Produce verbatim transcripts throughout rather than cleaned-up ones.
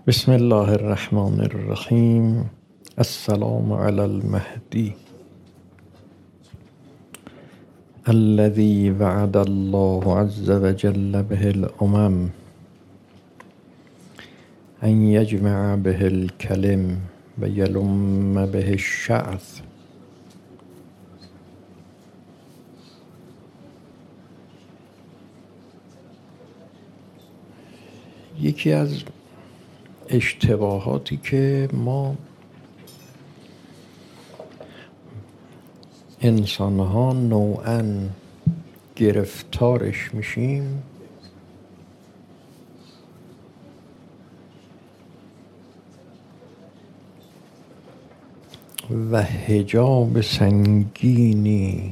بسم الله الرحمن الرحیم. السلام علی المهدی الذي وعد الله عز وجل به الأمم ان یجمع به الکلم و یلم به الشعث. یکی از اشتباهاتی که ما انسانها نوعاً گرفتارش میشیم و حجاب سنگینی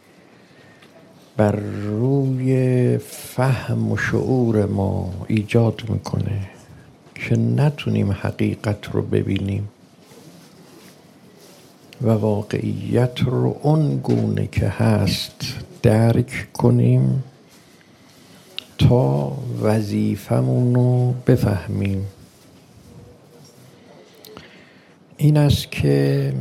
بر روی فهم و شعور ما ایجاد میکنه که نتونیم حقیقت رو ببینیم و واقعیت رو اون گونه که هست درک کنیم تا وظیفمون رو بفهمیم. این است که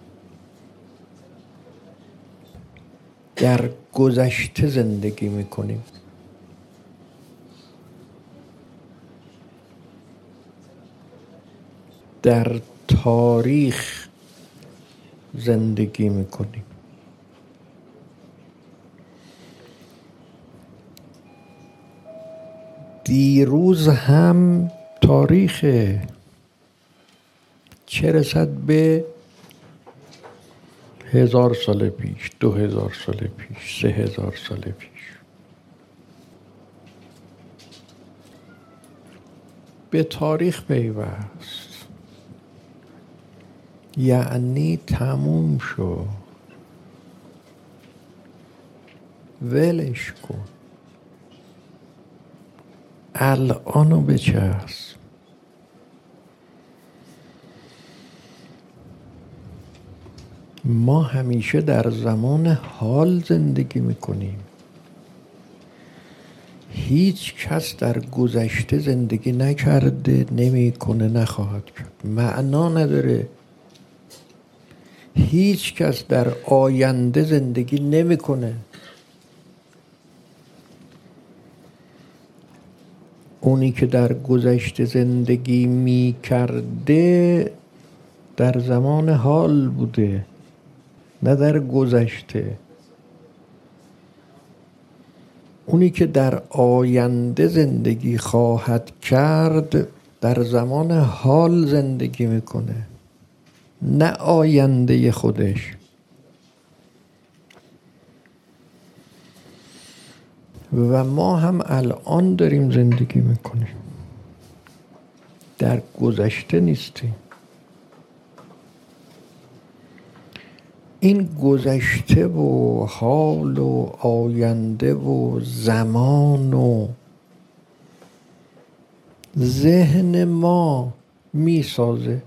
در گذشته زندگی میکنیم، در تاریخ زندگی میکنیم، دیروز هم تاریخ، چه رسد به هزار سال پیش، دو هزار سال پیش، سه هزار سال پیش. به تاریخ پیوست یعنی تموم شو، ولش کن، الانو بچسب. ما همیشه در زمان حال زندگی میکنیم. هیچ کس در گذشته زندگی نکرده، نمیکنه، نخواهد کرد، معنا نداره. هیچ کس در آینده زندگی نمیکنه. اونی که در گذشته زندگی میکرده در زمان حال بوده، نه در گذشته. اونی که در آینده زندگی خواهد کرد در زمان حال زندگی میکنه، نه آینده خودش. و ما هم الان داریم زندگی میکنیم، در گذشته نیستیم. این گذشته و حال و آینده و زمان و ذهن ما میسازه.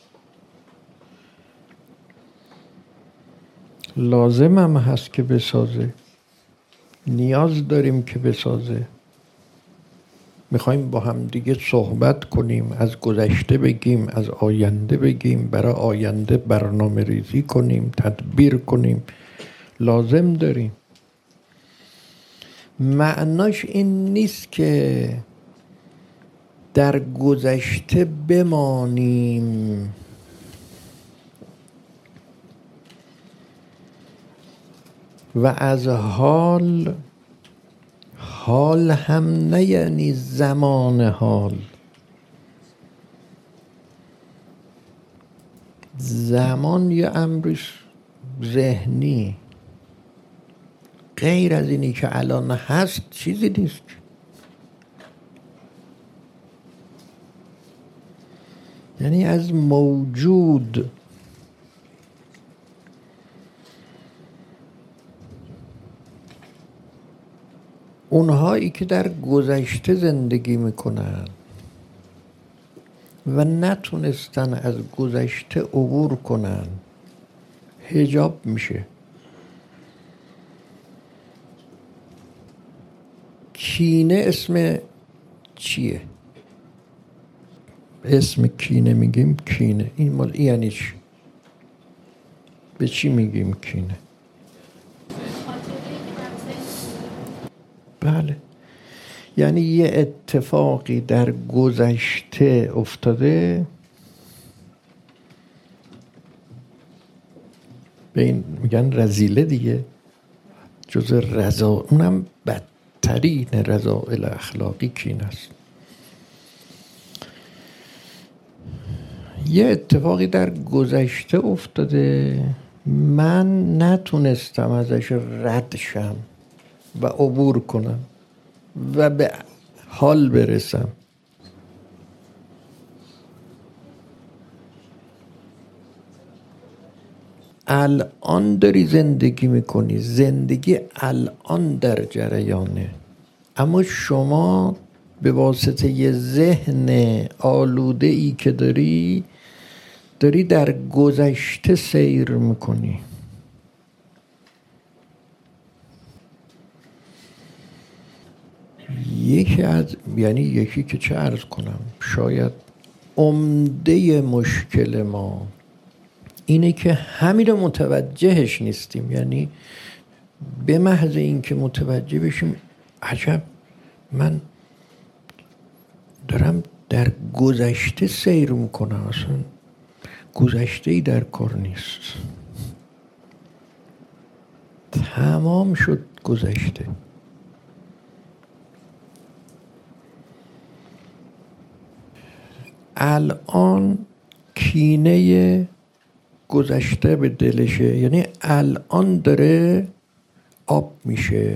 لازم هم هست که بسازه، نیاز داریم که بسازه. میخوایم با هم دیگه صحبت کنیم، از گذشته بگیم، از آینده بگیم، برای آینده برنامه ریزی کنیم، تدبیر کنیم، لازم داریم. معناش این نیست که در گذشته بمانیم و از حال، حال هم نه یعنی زمان حال، زمان یه امرش ذهنی، غیر از اینی که الان هست چیزی نیست. یعنی از موجود اونهایی که در گذشته زندگی میکنن و نتونستن از گذشته عبور کنن، حجاب میشه. کینه اسم چیه؟ اسم کینه میگیم کینه. این مال یعنی چی؟ به چی میگیم کینه؟ بله، یعنی یه اتفاقی در گذشته افتاده، به این میگن رذیله دیگه، جز رذا، اونم بدترین رذائل اخلاقی کینه است. یه اتفاقی در گذشته افتاده، من نتونستم ازش رد شم و عبور کنم و به حال برسم. الان داری زندگی میکنی، زندگی الان در جریانه، اما شما به واسطه یه ذهن آلوده ای که داری داری در گذشته سیر میکنی. یکی از یعنی یکی که چه عرض کنم، شاید عمده مشکل ما اینه که همین رو متوجهش نیستیم. یعنی به محض این که متوجه بشیم عجب من دارم در گذشته سیر میکنم، اصلا گذشته ای در کار نیست، تمام شد گذشته. الان کینه گذشته به دلشه، یعنی الان داره آب میشه،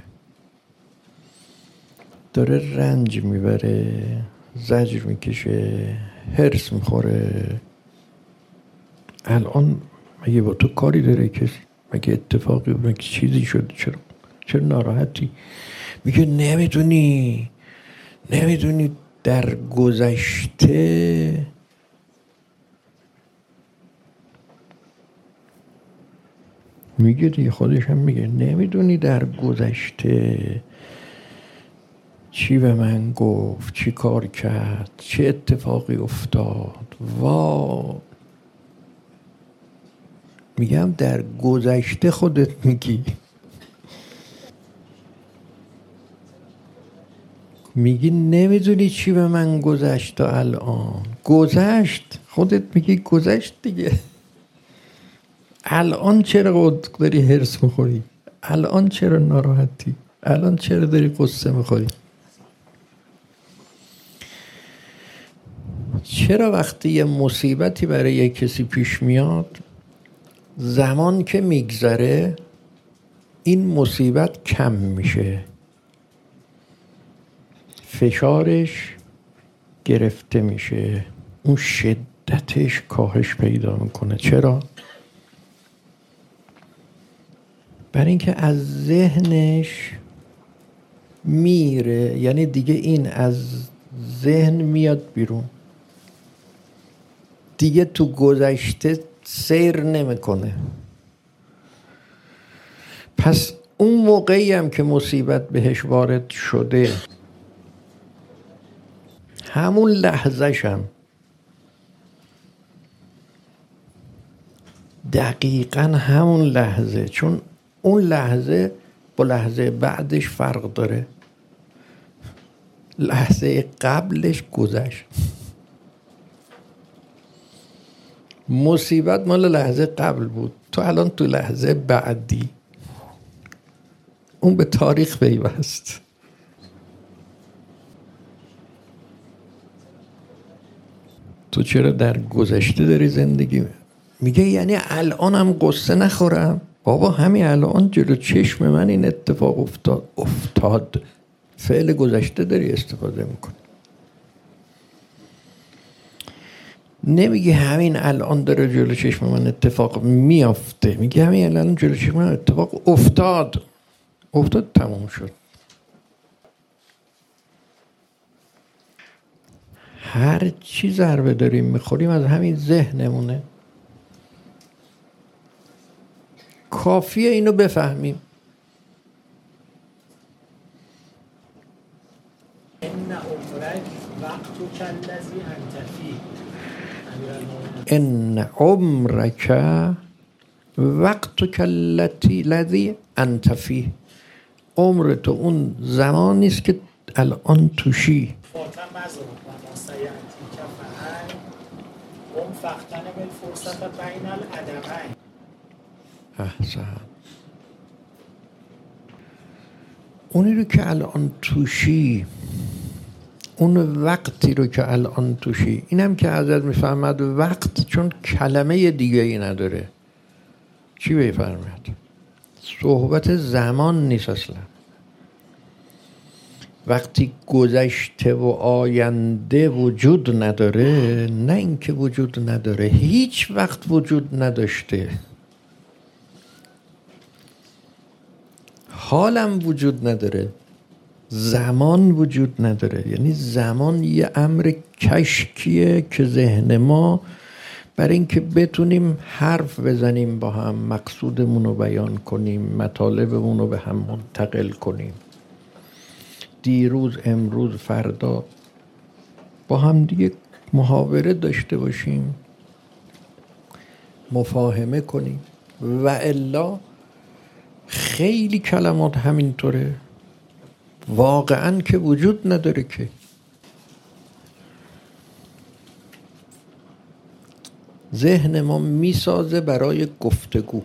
داره رنج میبره، زجر میکشه، هرس میخوره. الان مگه با تو کاری داره کسی؟ مگه اتفاقی مگه چیزی شده؟ چرا چرا ناراحتی؟ میگه نمیدونی نمیدونی در گذشته میگه دیگه، خودش هم میگه نمیدونی در گذشته چی به من گفت، چی کار کرد، چه اتفاقی افتاد. وا میگم در گذشته خودت میگی، میگی نمیدونی چی به من گذشت تا الان. گذشت، خودت میگی گذشت دیگه. الان چرا داری هرس میخوری؟ الان چرا ناراحتی؟ الان چرا داری قصه میخوری؟ چرا وقتی یه مصیبتی برای یه کسی پیش میاد، زمان که میگذره این مصیبت کم میشه، فشارش گرفته میشه، اون شدتش کاهش پیدا میکنه؟ چرا؟ برای اینکه از ذهنش میره، یعنی دیگه این از ذهن میاد بیرون، دیگه تو گذشته سیر نمیکنه. پس اون موقعی هم که مصیبت بهش وارد شده، همون لحظه‌ش هم دقیقاً همون لحظه، چون اون لحظه با لحظه بعدش فرق داره. لحظه قبلش گذشت، مصیبت مال لحظه قبل بود، تو الان تو لحظه بعدی، اون به تاریخ پیوست. تو چرا در گذشته داری زندگی؟ میگه یعنی الانم قصه نخورم؟ بابا همین الان جلو چشم من این اتفاق افتاد افتاد فعل گذشته داری استفاده میکنی. نمیگه همین الان داره جلو چشم من اتفاق میافته، میگه همین الان جلو چشم من اتفاق افتاد. افتاد تموم شد. هر چی ضربه داریم میخوریم از همین ذهنمونه. کافیه اینو بفهمیم. ان عمرک وقت کلذی انت ان عمرک وقتک التی الذی انت فیه. عمر تو اون زمانی است که الان توشی. فاتن مزرم و مستینتی کفهن هم فختن بالفرصت بین العدمین. احسن. اونی رو که الان توشی، اون وقتی رو که الان توشی، اینم که حضرت میفهمد وقت چون کلمه دیگه ای نداره. چی بفرمید؟ صحبت زمان نیست اصلا. وقتی گذشته و آینده وجود نداره، نه اینکه وجود نداره، هیچ وقت وجود نداشته. حالم وجود نداره، زمان وجود نداره. یعنی زمان یه امر کشکیه که ذهن ما برای اینکه بتونیم حرف بزنیم، با هم مقصودمون رو بیان کنیم، مطالبمون رو به هم منتقل کنیم، دیروز، امروز، فردا با هم دیگه محاوره داشته باشیم، مفاهمه کنیم. و الا خیلی کلمات همینطوره، واقعا که وجود نداره که. ذهن ما میسازه برای گفتگو.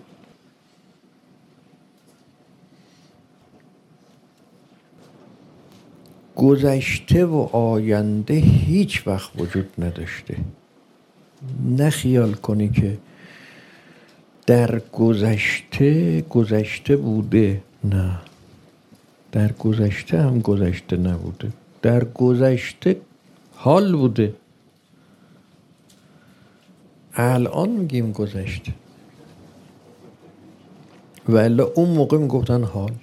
گذشته و آینده هیچ وقت وجود نداشته. نه خیال کنی که در گذشته گذشته بوده. نه، در گذشته هم گذشته نبوده. در گذشته حال بوده. الان میگیم گذشته، ولی اون موقع میگفتن حال.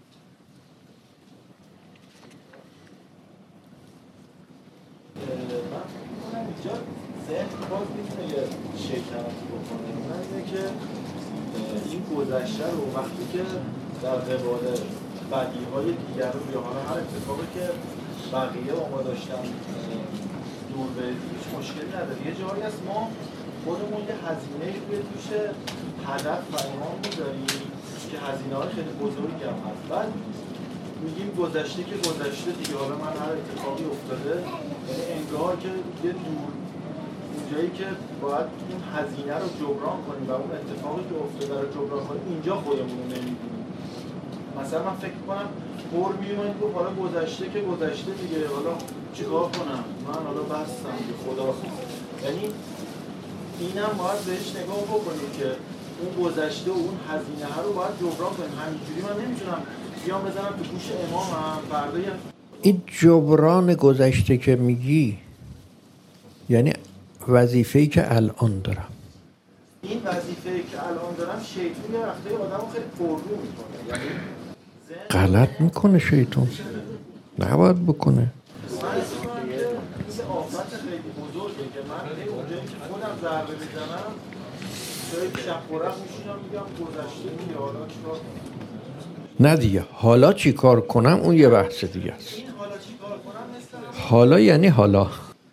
گذشته رو وقتی که در قبال بدیهای دیگر رو یا حالا هر اتفاقی که بقیه با ما داشتن دور برید هیچ مشکلی نداره. یه جایی هست ما خودمون یه هزینه روی توش هدف و ایمان می‌ذاریم که هزینه های خیلی بزرگی هم هست. بعد میگیم گذشته که گذشته دیگه، حالا من هر اتفاقی افتاده، یعنی انگار که یه دور اونجایی که باید اون هزینه رو جبران کنیم و اون اتفاقی که افتاده رو جبران کنیم، اینجا خودمون رو نمی‌بینیم. مثلا من فکر کنم پر میومد که حالا گذشته که گذشته دیگه، حالا چیکار کنم؟ من حالا بستم که خدا. یعنی اینم باید بهش نگاه بکنیم که اون گذشته و اون هزینه ها رو باید جبران کنیم. همینجوری من نمیتونم بیام بزنم تو گوش امامم فردای این جبران گذشته که میگی یعنی وظیفه‌ای که الان دارم. این وظیفه‌ای که الان دارم شیطون یه وقته آدمو خیلی پررو میکنه. یعنی غلط میکنه شیطون. نباید بکنه. من این آفت خیلی بزرگه که من اونجایی که خودم ضربه بزنم شاید شب خورم میشینم میگم گذشته میگه حالا چیکار کنم؟ نه دیگه، حالا چی کار کنم اون یه بحث دیگه است. این حالا چی کار کنم مثل حالا یعنی حالا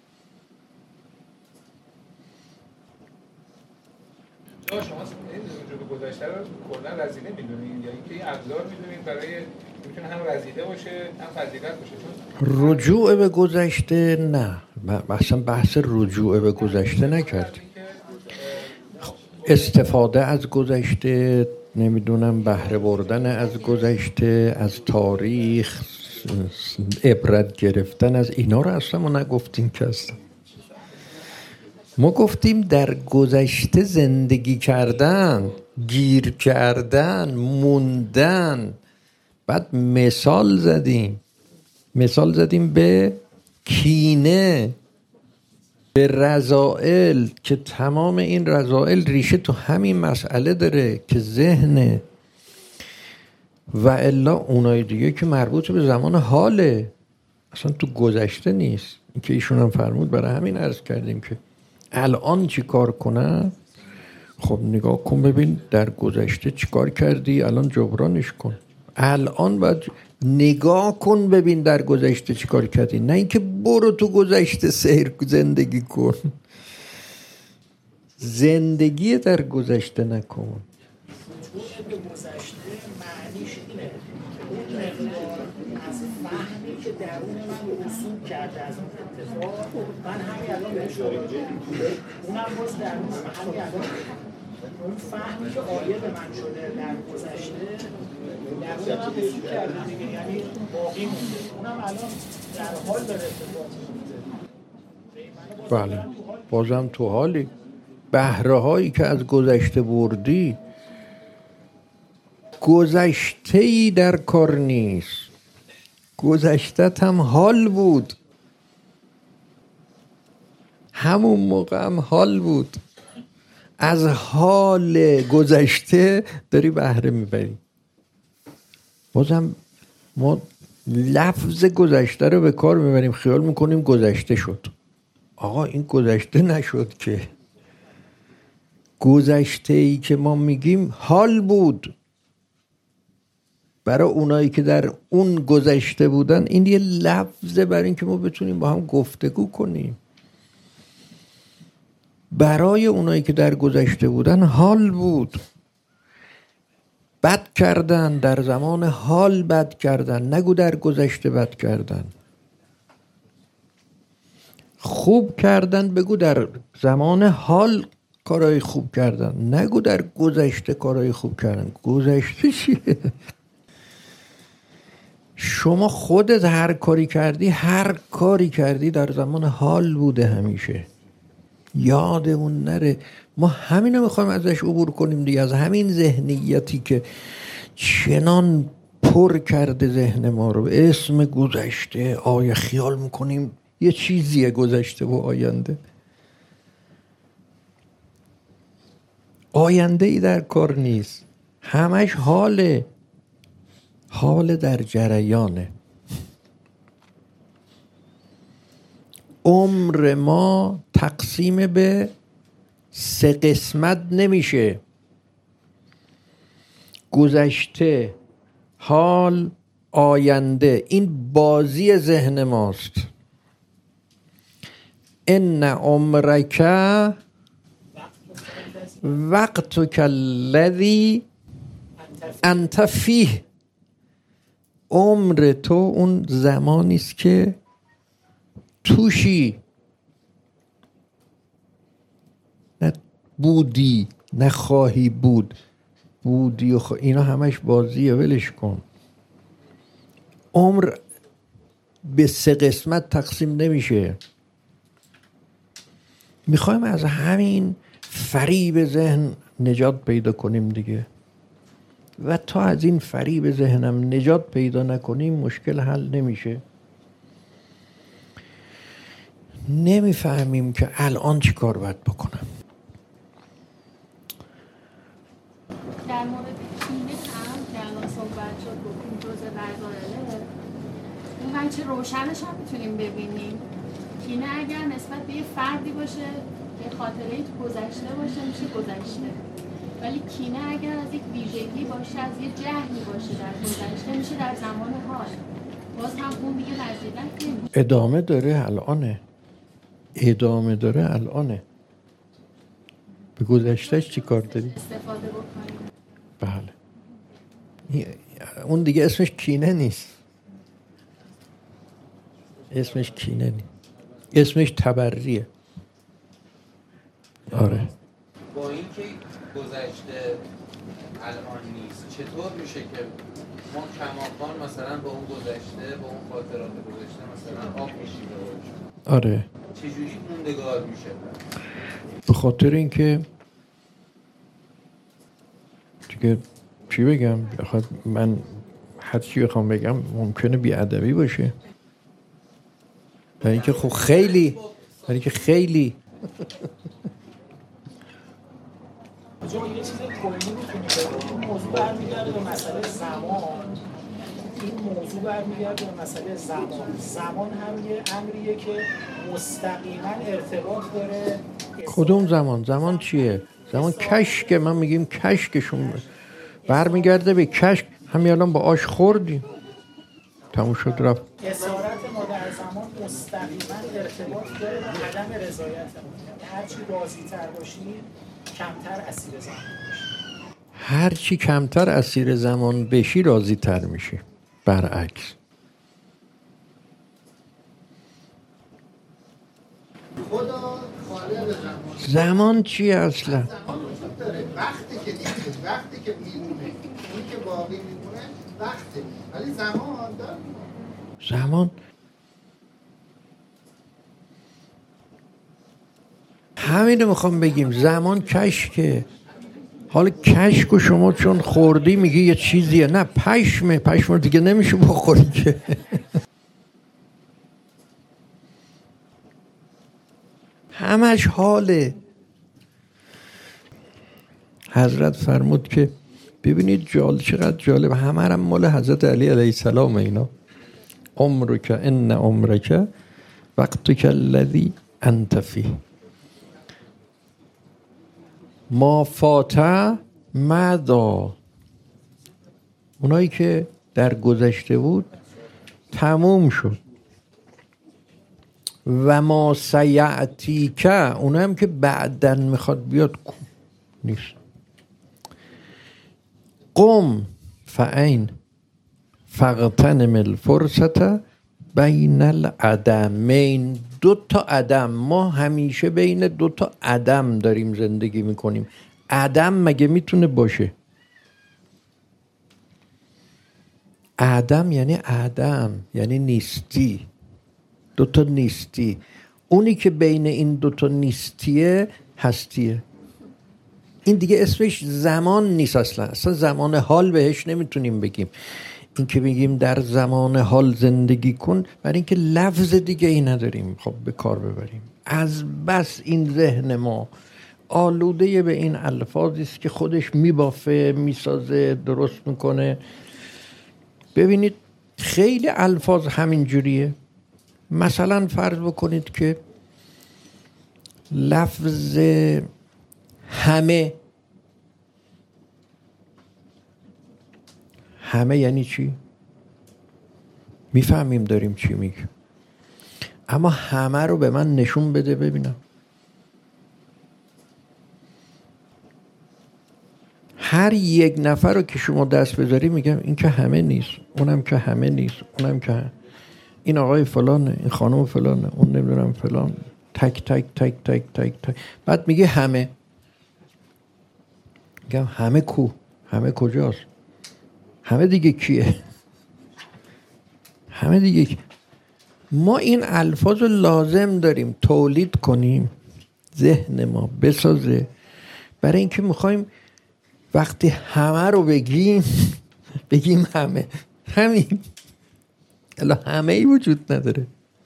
شما این رجوع به گذشته رو کلا وظیفه میدونین یا اینکه این ابزار میدونین برای میتونه هم وظیفه باشه هم فضیلت باشه؟ رجوع به گذشته نه، اصلا بحث رجوع به گذشته نکردیم. استفاده از گذشته، نمیدونم بهره بردن از گذشته، از تاریخ عبرت گرفتن از اینا رو اصلا ما نگفتیم که اصلا. ما گفتیم در گذشته زندگی کردن، گیر کردن، موندن. بعد مثال زدیم مثال زدیم به کینه، به رذائل، که تمام این رذائل ریشه تو همین مسئله داره که ذهنه. و الا اونای دیگه که مربوط به زمان حاله، اصلا تو گذشته نیست. این که ایشون هم فرمود، برای همین عرض کردیم که الان چی کار کنن. خب نگاه کن ببین در گذشته چی کار کردی، الان جبرانش کن. الان باید نگاه کن ببین در گذشته چی کار کردی، نه اینکه برو تو گذشته سیر زندگی کن. زندگی در گذشته نکن. رجوع به گذشته معنیش اینه اون مقدار از فهمی که درون من رسوب کرده از اون اتفاق من همین الان بهش اونم باز درون من همین الان اون فهمی که عاید من شده در گذشته درون من رسوب کرده دیگه، یعنی باقی مونده، اونم الان در حال داره اتفاق میفته. بله بازم تو حالی بهره هایی که از گذشته بردی، گذشته‌ای در کار نیست، گذشتت هم حال بود، همون موقع هم حال بود، از حال گذشته داری بهره میبری. بازم ما لفظ گذشته رو به کار میبریم، خیال میکنیم گذشته شد. آقا این گذشته نشد که، گذشته‌ای که ما میگیم حال بود برای اونایی که در اون گذشته بودن. این یه لفظه برای این که ما بتونیم با هم گفتگو کنیم. برای اونایی که در گذشته بودن حال بود، بد کردن در زمان حال، بد کردن، نگو در گذشته بد کردن. خوب کردن بگو در زمان حال کارهای خوب کردن، نگو در گذشته کارهای خوب کردن. گذشته چیه؟ شما خودت هر کاری کردی، هر کاری کردی در زمان حال بوده همیشه. یادمون نره. ما همینو میخوایم ازش عبور کنیم دیگه، از همین ذهنیتی که چنان پر کرده ذهن ما رو به اسم گذشته. آیا خیال میکنیم یه چیزیه گذشته و آینده؟ آینده ای در کار نیست، همش حاله، حال در جریانه. عمر ما تقسیم به سه قسمت نمیشه: گذشته، حال، آینده. این بازی ذهن ماست. ان عمرک وقتک الذی انت فیه. عمر تو اون زمانی است که توشی، نه بودی نه خواهی بود. بودی و خوا... اینا همش بازیه، ولش کن. عمر به سه قسمت تقسیم نمیشه. میخوایم از همین فریب ذهن نجات پیدا کنیم دیگه، و تا از این فریب ذهنم نجات پیدا نکنیم مشکل حل نمیشه. نمیفهمیم که الان چی کار باید بکنم. در مورد کینه هم که الان صحبت شد گفتیم جزء وظایله، اون بچه روشنش هم میتونیم ببینیم. کینه اگر نسبت به یه فردی باشه، یه خاطره تو گذشته باشه، میشه گذشته. ولی کینه اگر از یک ویژگی باشه، از یه جهلی باشه در گذشته، میشه در زمان حال. باز هم اون دیگه وظیفت نمیشه. ادامه داره الانه، ادامه داره الانه. به گذشتهش چی کار داری؟ استفاده بکنیم. بله. اون دیگه اسمش کینه نیست. اسمش کینه نیست. اسمش تبریه. آره. با اینکه گذشته الان نیست، چطور میشه که ما کماکان مثلا با اون گذشته، با اون خاطرات گذشته مثلا آب میشیم؟ آره. چجوری موندگار میشه؟ به خاطر اینکه دیگه چی بگم، بخاطر من هر چی بخوام بگم ممکنه بی‌ادبی باشه. برای اینکه خب خیلی برای اینکه خیلی جو یه چیز کلی میتونی بگم. این موضوع برمیگرده به مسئله زمان. این موضوع برمیگرده به مسئله زمان. زمان هم یه امریه که مستقیما ارتباط داره. کدوم زمان؟ زمان چیه؟ زمان کشک. من میگیم کشکشون برمیگرده به کشک. همین الان با آش خوردیم، تموم شد رفت. اسارت ما در زمان مستقیما ارتباط داره به عدم رضایت ما. هرچی راضی تر باشی کمتر اسیر زمان باشی. هرچی کمتر اسیر زمان بشی راضی تر میشی. برعکس خدا خالق زمان. زمان چیه اصلا؟ زمان وجود داره. وقتی که نیست، وقتی که میمونه، اونی که باقی میمونه وقته، ولی زمان داره. زمان همینو میخوام بگیم، زمان کشکه. حالا کشک و شما چون خوردی میگی یه چیزیه، نه پشمه، پشم دیگه نمیشه بخوری که. همش حاله. حضرت فرمود که ببینید جال چقدر جالب، همه هم مال حضرت علی علیه السلام اینا. عمرک ان عمرک وقتک الذی انت فیه ما فات مدا. اونایی که در گذشته بود تموم شد. و ما سیعتی که اونایی هم که بعدن میخواد بیاد نیست. قم فعین فغتنم الفرصت بین العدمین. دو تا عدم، ما همیشه بین دو تا عدم داریم زندگی میکنیم. عدم مگه میتونه باشه؟ عدم یعنی عدم، یعنی نیستی. دو تا نیستی. اونی که بین این دو تا نیستیه هستیه. این دیگه اسمش زمان نیست اصلا. اصلا زمان حال بهش نمیتونیم بگیم. این که بگیم در زمان حال زندگی کن، برای اینکه لفظ دیگه ای نداریم خب به کار ببریم. از بس این ذهن ما آلوده به این الفاظی است که خودش میبافه، میسازه، درست میکنه. ببینید خیلی الفاظ همین جوریه. مثلا فرض بکنید که لفظ همه، همه یعنی چی؟ میفهمیم داریم چی میگیم، اما همه رو به من نشون بده ببینم. هر یک نفر رو که شما دست بذاری میگم این که همه نیست، اونم که همه نیست، اونم که هم. این آقای فلانه، این خانم فلانه، اون نمیدونم فلان. تک تک تک تک تک تک. بعد میگه همه. میگم همه کو؟ همه کجاست؟ همه دیگه کیه؟ همه دیگه کی؟ ما این الفاظ رو لازم داریم تولید کنیم، ذهن ما بسازه، برای اینکه میخوایم وقتی همه رو بگیم بگیم همه. همین الا همه ای وجود نداره.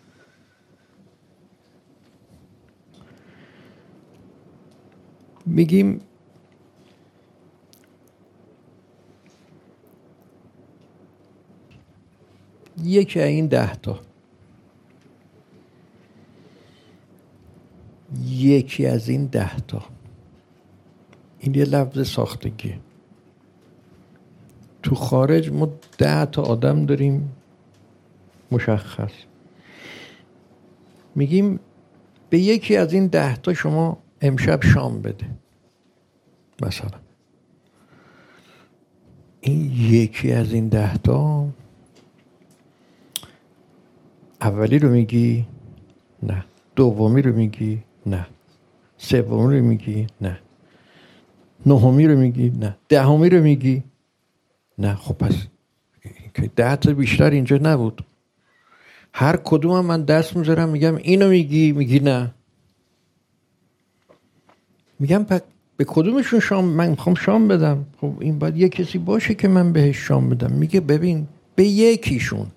میگیم یکی از این ده تا، یکی از این ده تا، این یه لفظ ساختگی. تو خارج ما ده تا آدم داریم مشخص. میگیم به یکی از این ده تا شما امشب شام بده مثلا. این یکی از این ده تا اولی رو میگی؟ نه. دومی رو میگی؟ نه. سومی رو میگی؟ نه. نهمی رو میگی؟ نه. دهمی رو میگی؟ نه. خب پس که ده تا بیشتر اینجا نبود. هر کدوم من دست میذارم میگم اینو میگی؟ میگی نه. میگم پس به کدومشون شام من میخوام شام بدم؟ خب این باید یه کسی باشه که من بهش شام بدم. میگه ببین به یکیشون.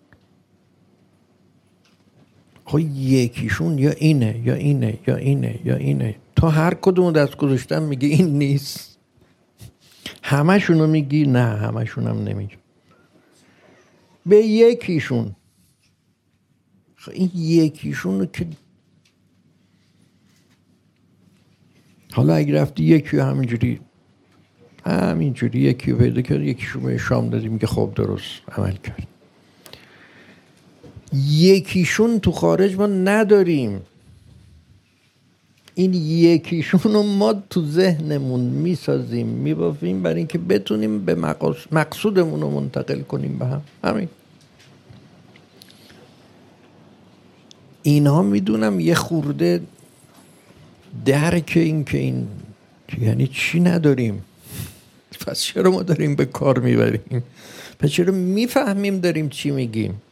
خب یکیشون یا اینه یا اینه یا اینه یا اینه. تا هر کدوم دست گذاشتم میگه این نیست. همشونو میگی؟ نه همشونم نمیگی. به یکیشون. خب این یکیشون که حالا اگه رفتی یکی همینجوری همینجوری یکی پیدا کرد، یکیشون به شام دادی، میگه خب درست عمل کرد. یکیشون تو خارج ما نداریم. این یکیشون رو ما تو ذهنمون میسازیم میبافیم برای اینکه بتونیم به مقصودمون رو منتقل کنیم به هم. همین. اینها میدونم یه خورده درک این که این یعنی چی نداریم، پس چرا ما داریم به کار میبریم، پس چرا میفهمیم داریم چی میگیم،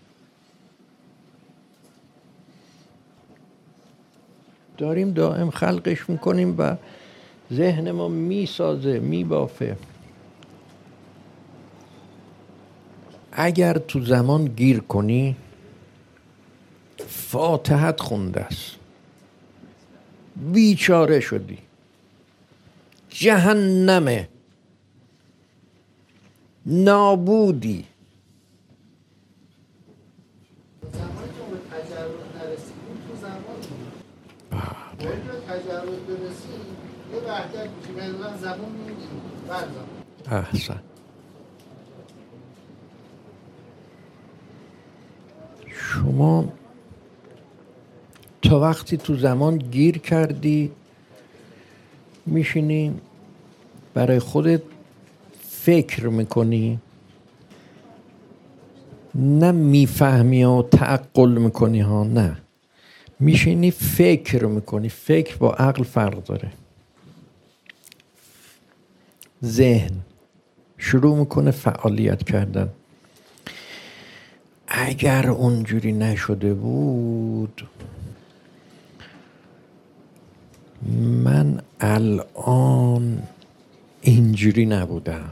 داریم دائم خلقش میکنیم و ذهن ما میسازه میبافه. اگر تو زمان گیر کنی فاتحت خونده است، بیچاره شدی، جهنمه، نابودی. زمانی که به تجربه نرسیدیم تو زمان بود. باید به تجربه برسیم یه وحدت میشه، مثلا زمان میگیم بر زمان. احسن. شما تا وقتی تو زمان گیر کردی میشینی برای خودت فکر میکنی، نه میفهمی و تعقل میکنی ها، نه میشینی فکر میکنی. فکر با عقل فرق داره. ذهن شروع میکنه فعالیت کردن. اگر اونجوری نشده بود من الان اینجوری نبودم.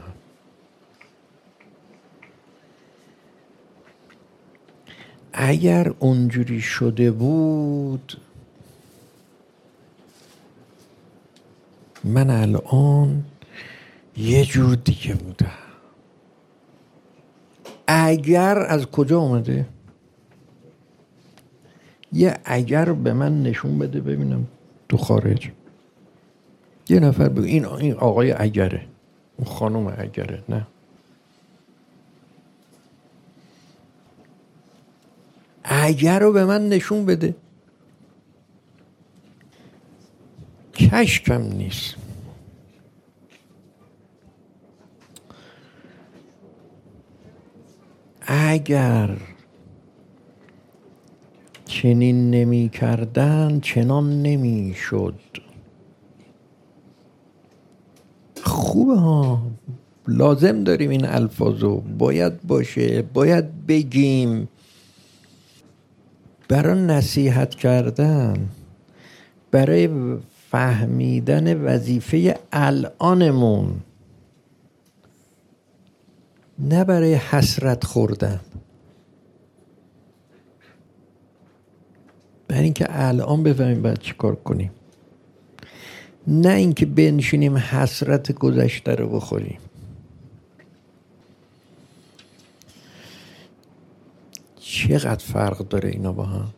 اگر اونجوری شده بود من الان یه جور دیگه بودم. اگر از کجا اومده؟ یه اگر به من نشون بده ببینم تو خارج. یه نفر بگه این این آقای اگره، اون خانم اگره. نه، اگر رو به من نشون بده. کشکم نیست. اگر چنین نمی کردن چنان نمی شد. خوبه ها، لازم داریم این الفاظو، باید باشه، باید بگیم. برای نصیحت کردن، برای فهمیدن وظیفه الانمون، نه برای حسرت خوردن. برای اینکه الان بفهمیم باید چی کار کنیم، نه اینکه بنشینیم حسرت گذشته رو بخوریم. چقدر فرق داره اینا با هم،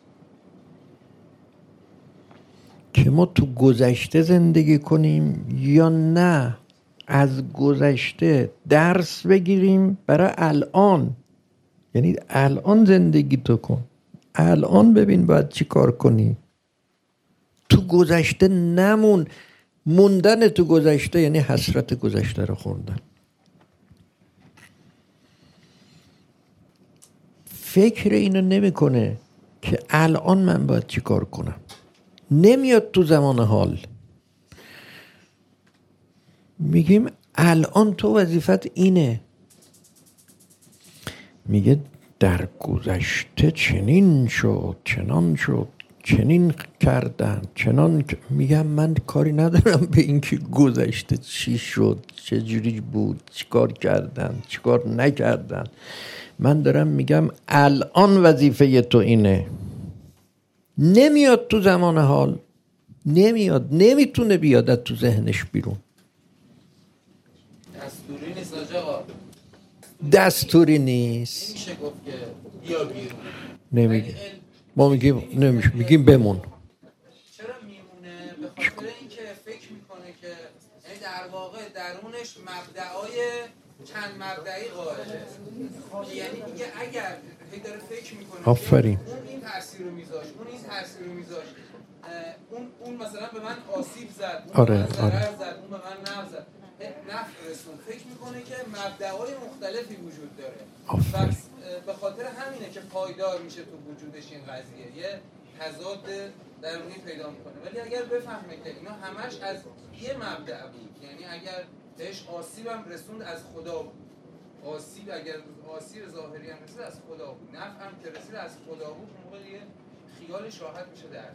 که ما تو گذشته زندگی کنیم یا نه از گذشته درس بگیریم برای الان. یعنی الان زندگی تو کن، الان ببین باید چی کار کنی. تو گذشته نمون. موندن تو گذشته یعنی حسرت گذشته رو خوردن. فکر اینو نمیکنه که الان من باید چی کار کنم. نمیاد تو زمان حال. میگیم الان تو وظیفت اینه. میگه در گذشته چنین شد، چنان شد، چنین کردن، چنان. میگم من کاری ندارم به این که گذشته چی شد، چه جوری بود، چی کار کردن، چی کار نکردن. من دارم میگم الان وظیفه تو اینه. نمیاد تو زمان حال، نمیاد، نمیتونه بیاد تو ذهنش بیرون. دستوری نیست آقا، دستوری نیست. نمیشه گفت که بیا بیرون. نمیگه. ما میگیم نمیشه، میگیم بمون. چرا میمونه؟ به خاطر اینکه فکر میکنه که یعنی در واقع درونش مبدأهای چند مبدئی قائله. یعنی دیگه اگر هی داره فکر میکنه آفرین، اون این تاثیر رو میذاشت، اون این تاثیر رو میذاشت، اون اون مثلا به من آسیب زد، اون آره، به من ضرر آره. زد، اون به من نفع زد، نفع رسون. فکر میکنه که مبدأهای مختلفی وجود داره. آفرین. به خاطر همینه که پایدار میشه تو وجودش این قضیه، یه تضاد درونی پیدا میکنه. ولی اگر بفهمه که اینا همش از یه مبدأ بود، یعنی اگر بهش آسیبم رسوند از خدا بود، آسیب اگر آسیب ظاهری هم رسید از خدا بود، نفع هم که رسید از خدا بود، اون موقع دیگه خیالش راحت میشه در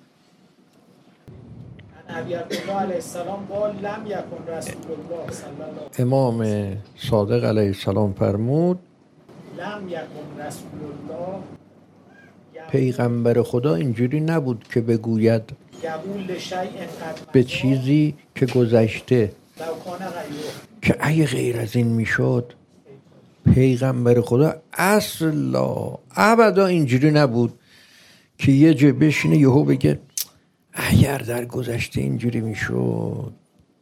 نبی عبدالله علیه السلام قال لم یکن رسول الله صلی الله امام صادق علیه السلام فرمود لم یکن رسول الله پیغمبر خدا اینجوری نبود که بگوید یقول لشیء به چیزی که گذشته لو کان غیره که اگه غیر از این میشد. پیغمبر خدا اصلا ابدا اینجوری نبود که یه جا بشینه یهو بگه اگر در گذشته اینجوری میشد.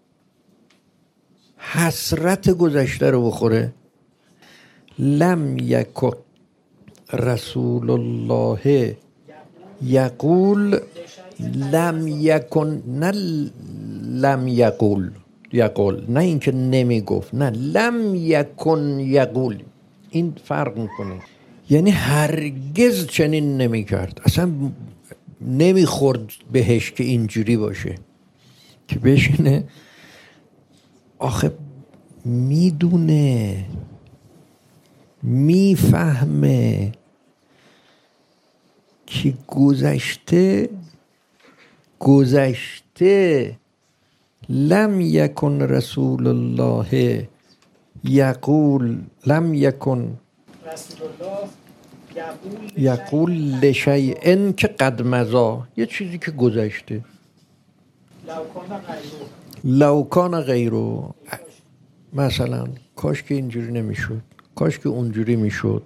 حسرت گذشته رو بخوره. لم یکن رسول الله یقول لم یکن، نه لم یقول یقول، نه اینکه نمی گفت، نه لم یکن یقول. این فرق میکنه، یعنی هرگز چنین نمی کرد، اصلا نمی خورد بهش که اینجوری باشه که بشینه. آخه میدونه، میفهمه که گذشته گذشته لم یکن رسول الله یقول لم یکن رسول الله یقول لشیء که قد مضی، یه چیزی که گذشته. لو کان غیره لو کان غیره، مثلا کاش که اینجوری نمیشد، کاش که اونجوری میشد.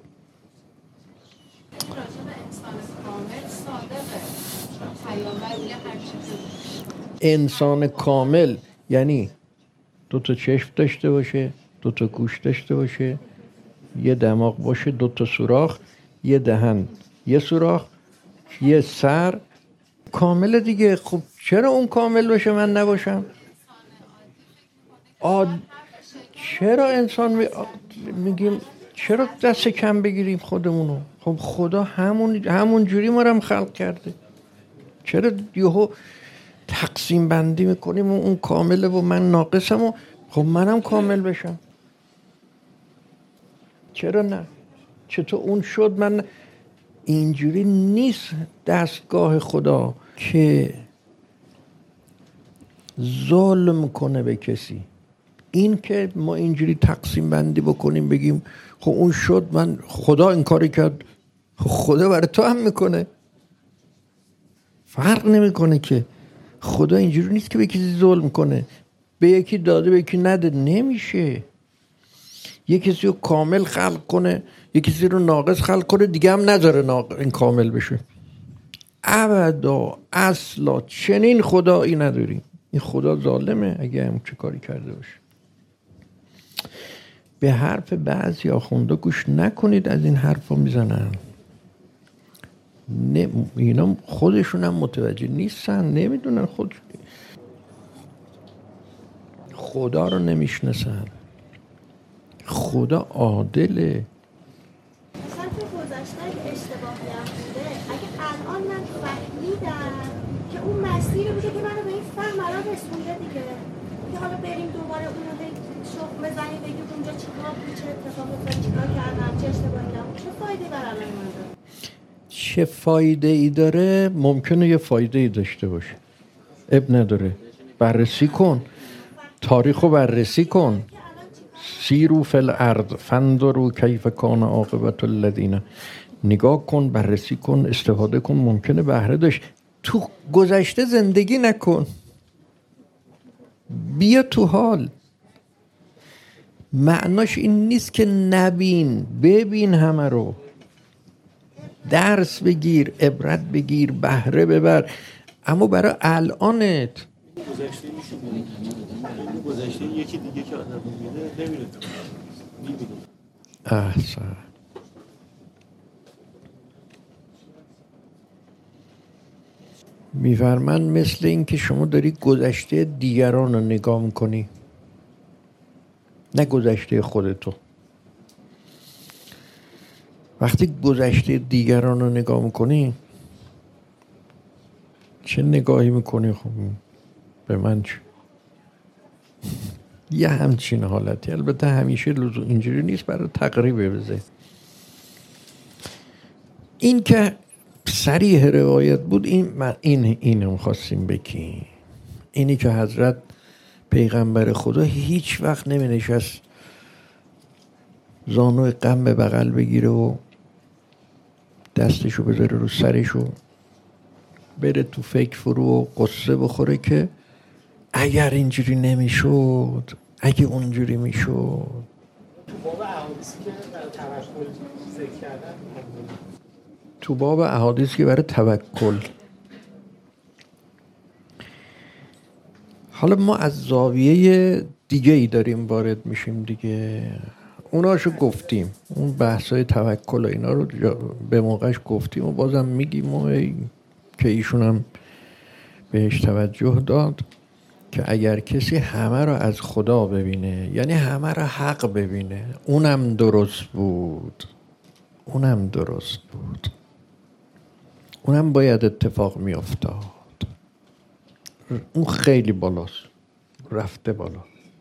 انسان کامل یعنی دو تا چشم داشته باشه، دو تا گوش داشته باشه، یه دماغ باشه، دو تا سوراخ، یه دهن، یه سوراخ، یه سر. کامل دیگه. خب چرا اون کامل باشه من نباشم؟ آد... چرا انسان می... میگیم چرا دست کم بگیریم خودمونو؟ خب خدا همون همون جوری ما رو هم خلق کرده. چرا یهو تقسیم بندی میکنیم و اون کامله و من ناقصم و خب منم کامل بشم؟ چرا نه؟ چطور اون شد من؟ اینجوری نیست دستگاه خدا که ظلم کنه به کسی. این که ما اینجوری تقسیم بندی بکنیم بگیم خب اون شد من، خدا این کاری کرد، خدا برای تو هم میکنه. فرق نمیکنه که خدا اینجوری نیست که به کسی ظلم کنه، به یکی داده به یکی نده. نمیشه. یه کسی رو کامل خلق کنه، یه کسی رو ناقص خلق کنه، دیگه هم نذاره ناقص این کامل بشه. ابدا اصلا چنین خدایی نداریم. این خدا ظالمه اگه هم چه کاری کرده باشه. به حرف بعضی آخونده گوش نکنید، از این حرفا میزنن. نه اینا خودشون هم متوجه نیستن، نمیدونن خود خدا رو نمیشناسن. خدا عادله. مثلا تو گذشته اگه اشتباهی هم بوده، اگه الان من فهمیدم که اون مسیری بوده که منو به این فهم الان رسونده دیگه، که حالا بریم دوباره اونو به شوق بزنیم بگیم اونجا چیکار بود، چه اتفاقی افتاد، چیکار کردم، چه اشتباهی کردم، چه فایده برای من داره؟ چه فایده ای داره؟ ممکنه یه فایده ای داشته باشه، اب نداره. بررسی کن، تاریخو بررسی کن. سیرو فی الارض فانظروا کیف کان عاقبت الذین. نگاه کن، بررسی کن، استفاده کن. ممکنه بهره داشت. تو گذشته زندگی نکن، بیا تو حال. معناش این نیست که نبین، ببین همه رو، درس بگیر، عبرت بگیر، بهره ببر، اما برای الانت. گذشته میشه بودیم، گذشته یکی دیگه که آدم میبینه نمیره تو میبینه. میفرمند مثل این که شما داری گذشته دیگران رو نگاه میکنی، نه گذشته خودتو. وقتی گذشته دیگران رو نگاه میکنی، چه نگاهی میکنی؟ خب به من چه؟ یه همچین حالتی. البته همیشه لزوم اینجوری نیست، برای تقریبه بزه. این که صریح روایت بود، این این اینو خواستیم بگیم. اینی که حضرت پیغمبر خدا هیچ وقت نمی نشست زانوی غم به بغل بگیره و دستشو بذاره رو سرشو بره تو فکر فرو و قصه بخوره که اگر اینجوری نمیشد، اگه اونجوری میشد. تو باب احادیثی که برای توکل ذکر کردن، تو باب احادیثی که برای توکل، حالا ما از زاویه دیگه ای داریم وارد میشیم دیگه. اوناشو گفتیم، اون بحثای توکل و اینا رو به موقعش گفتیم و بازم میگیم و که ایشون هم بهش توجه داد که اگر کسی همه رو از خدا ببینه، یعنی همه رو حق ببینه، اونم درست بود، اونم درست بود، اونم باید اتفاق می افتاد. اون خیلی بالاست، رفته بالا.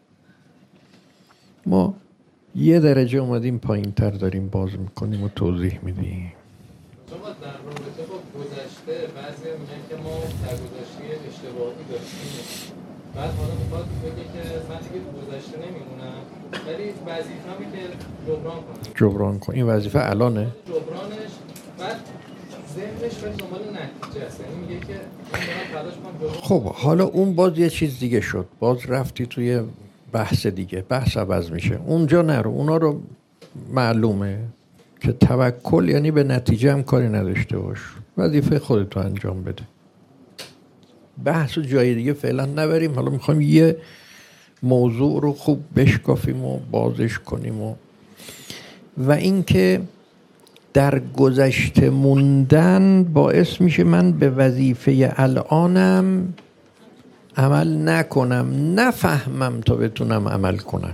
ما یه درجه اومدیم پایین تر داریم باز میکنیم و توضیح میدیم. شما در رابطه با گذشته بعضی میگن که ما در گذشته اشتباهی داشتیم، بعد حالا میخواد بگه که من دیگه گذشته نمیمونم، ولی وظیفه‌مه که جبران کنم. جبران کن. این وظیفه الانه؟ جبرانش بعد ذهنش ولی دنبال نتیجه است، یعنی میگه که من دارم تلاش کنم. خب حالا اون باز یه چیز دیگه شد، باز رفتی توی بحث دیگه، بحث عوض میشه. اونجا نرو، اونا رو معلومه که توکل یعنی به نتیجه هم کاری نداشته باش، وظیفه خودتو انجام بده. بحث و جای دیگه فعلا نبریم. حالا میخوایم یه موضوع رو خوب بشکافیم و بازش کنیم و و اینکه در گذشته موندن باعث میشه من به وظیفه الانم عمل نکنم، نفهمم تا بتونم عمل کنم.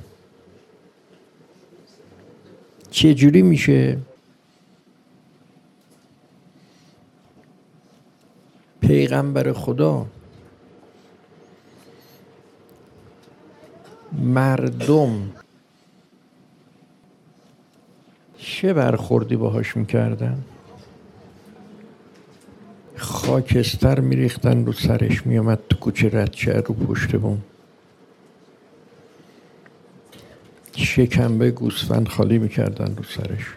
چه جوری میشه؟ پیغمبر خدا مردم چه برخوردی باهاش میکردن؟ خاکستر میریختن رو سرش، میامد تو کوچه رد شه رو پشت بوم، شکمبه گوسفند خالی میکردن رو سرش.